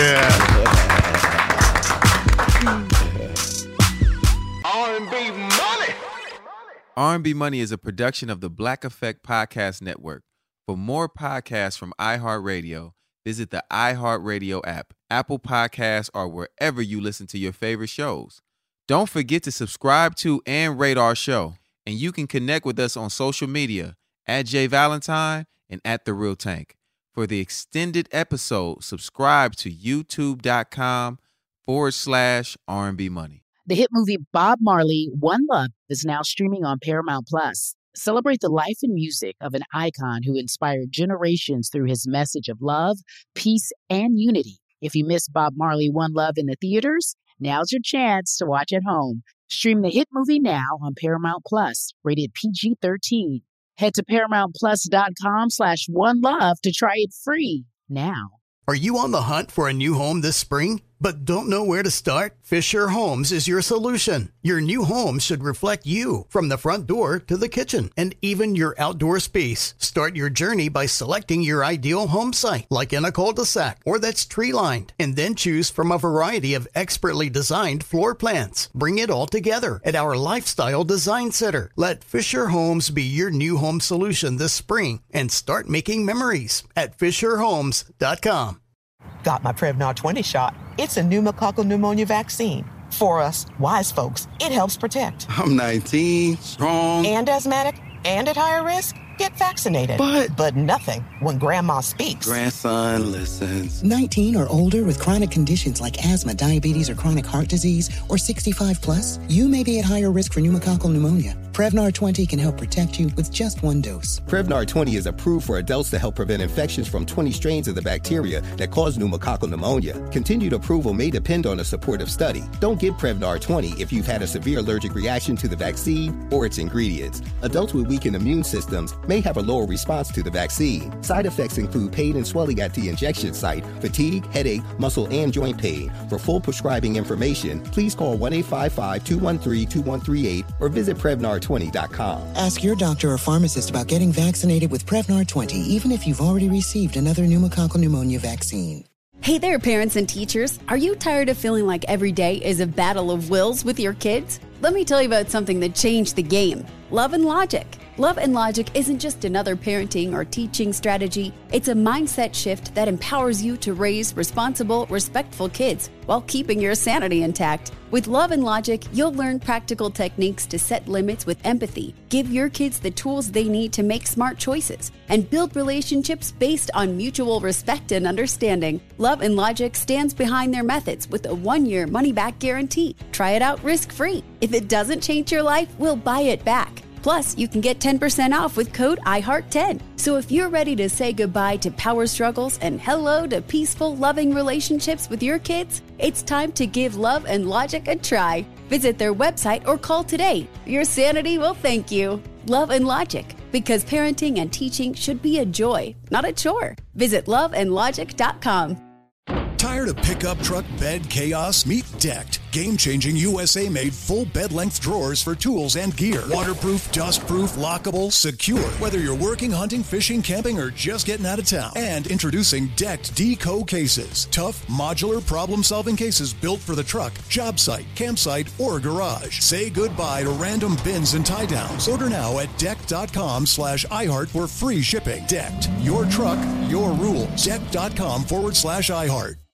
Yeah. R and B money. R and B Money is a production of the Black Effect Podcast Network. For more podcasts from iHeartRadio, visit the iHeartRadio app, Apple Podcasts, or wherever you listen to your favorite shows. Don't forget to subscribe to and rate our show. And you can connect with us on social media at Jay Valentine and at The Real Tank. For the extended episode, subscribe to youtube.com forward slash R&B Money. The hit movie Bob Marley, One Love is now streaming on Paramount Plus. Celebrate the life and music of an icon who inspired generations through his message of love, peace, and unity. If you missed Bob Marley, One Love in the theaters, now's your chance to watch at home. Stream the hit movie now on Paramount Plus, rated P G thirteen. Head to ParamountPlus.com slash One Love to try it free now. Are you on the hunt for a new home this spring? but don't know where to start? Fisher Homes is your solution. Your new home should reflect you, from the front door to the kitchen and even your outdoor space. Start your journey by selecting your ideal home site, like in a cul-de-sac or that's tree-lined, and then choose from a variety of expertly designed floor plans. Bring it all together at our Lifestyle Design Center. Let Fisher Homes be your new home solution this spring and start making memories at fisher homes dot com. Got my Prevnar twenty shot. It's a pneumococcal pneumonia vaccine. For us, wise folks, it helps protect. I'm nineteen, strong. And asthmatic, and at higher risk? Get vaccinated. But... But nothing when grandma speaks. Grandson listens. nineteen or older with chronic conditions like asthma, diabetes, or chronic heart disease, or sixty-five plus, you may be at higher risk for pneumococcal pneumonia. Prevnar twenty can help protect you with just one dose. Prevnar twenty is approved for adults to help prevent infections from twenty strains of the bacteria that cause pneumococcal pneumonia. Continued approval may depend on a supportive study. Don't get Prevnar twenty if you've had a severe allergic reaction to the vaccine or its ingredients. Adults with weakened immune systems may have a lower response to the vaccine. Side effects include pain and swelling at the injection site, fatigue, headache, muscle, and joint pain. For full prescribing information, please call one eight five five, two one three, two one three eight or visit Prevnar twenty dot com. Ask your doctor or pharmacist about getting vaccinated with Prevnar twenty, even if you've already received another pneumococcal pneumonia vaccine. Hey there, parents and teachers. Are you tired of feeling like every day is a battle of wills with your kids? Let me tell you about something that changed the game. Love and Logic. Love and Logic isn't just another parenting or teaching strategy. It's a mindset shift that empowers you to raise responsible, respectful kids while keeping your sanity intact. With Love and Logic, you'll learn practical techniques to set limits with empathy, give your kids the tools they need to make smart choices, and build relationships based on mutual respect and understanding. Love and Logic stands behind their methods with a one-year money-back guarantee. Try it out risk-free. If it doesn't change your life, we'll buy it back. Plus, you can get ten percent off with code I heart ten. So if you're ready to say goodbye to power struggles and hello to peaceful, loving relationships with your kids, it's time to give Love and Logic a try. Visit their website or call today. Your sanity will thank you. Love and Logic, because parenting and teaching should be a joy, not a chore. Visit love and logic dot com. Tired of pickup truck bed chaos? Meet Decked. Game-changing U S A-made full bed-length drawers for tools and gear. Waterproof, dust-proof, lockable, secure. Whether you're working, hunting, fishing, camping, or just getting out of town. And introducing Decked Deco cases. Tough, modular, problem-solving cases built for the truck, job site, campsite, or garage. Say goodbye to random bins and tie-downs. Order now at decked.com slash iHeart for free shipping. Decked. Your truck, your rules. Decked.com forward slash iHeart.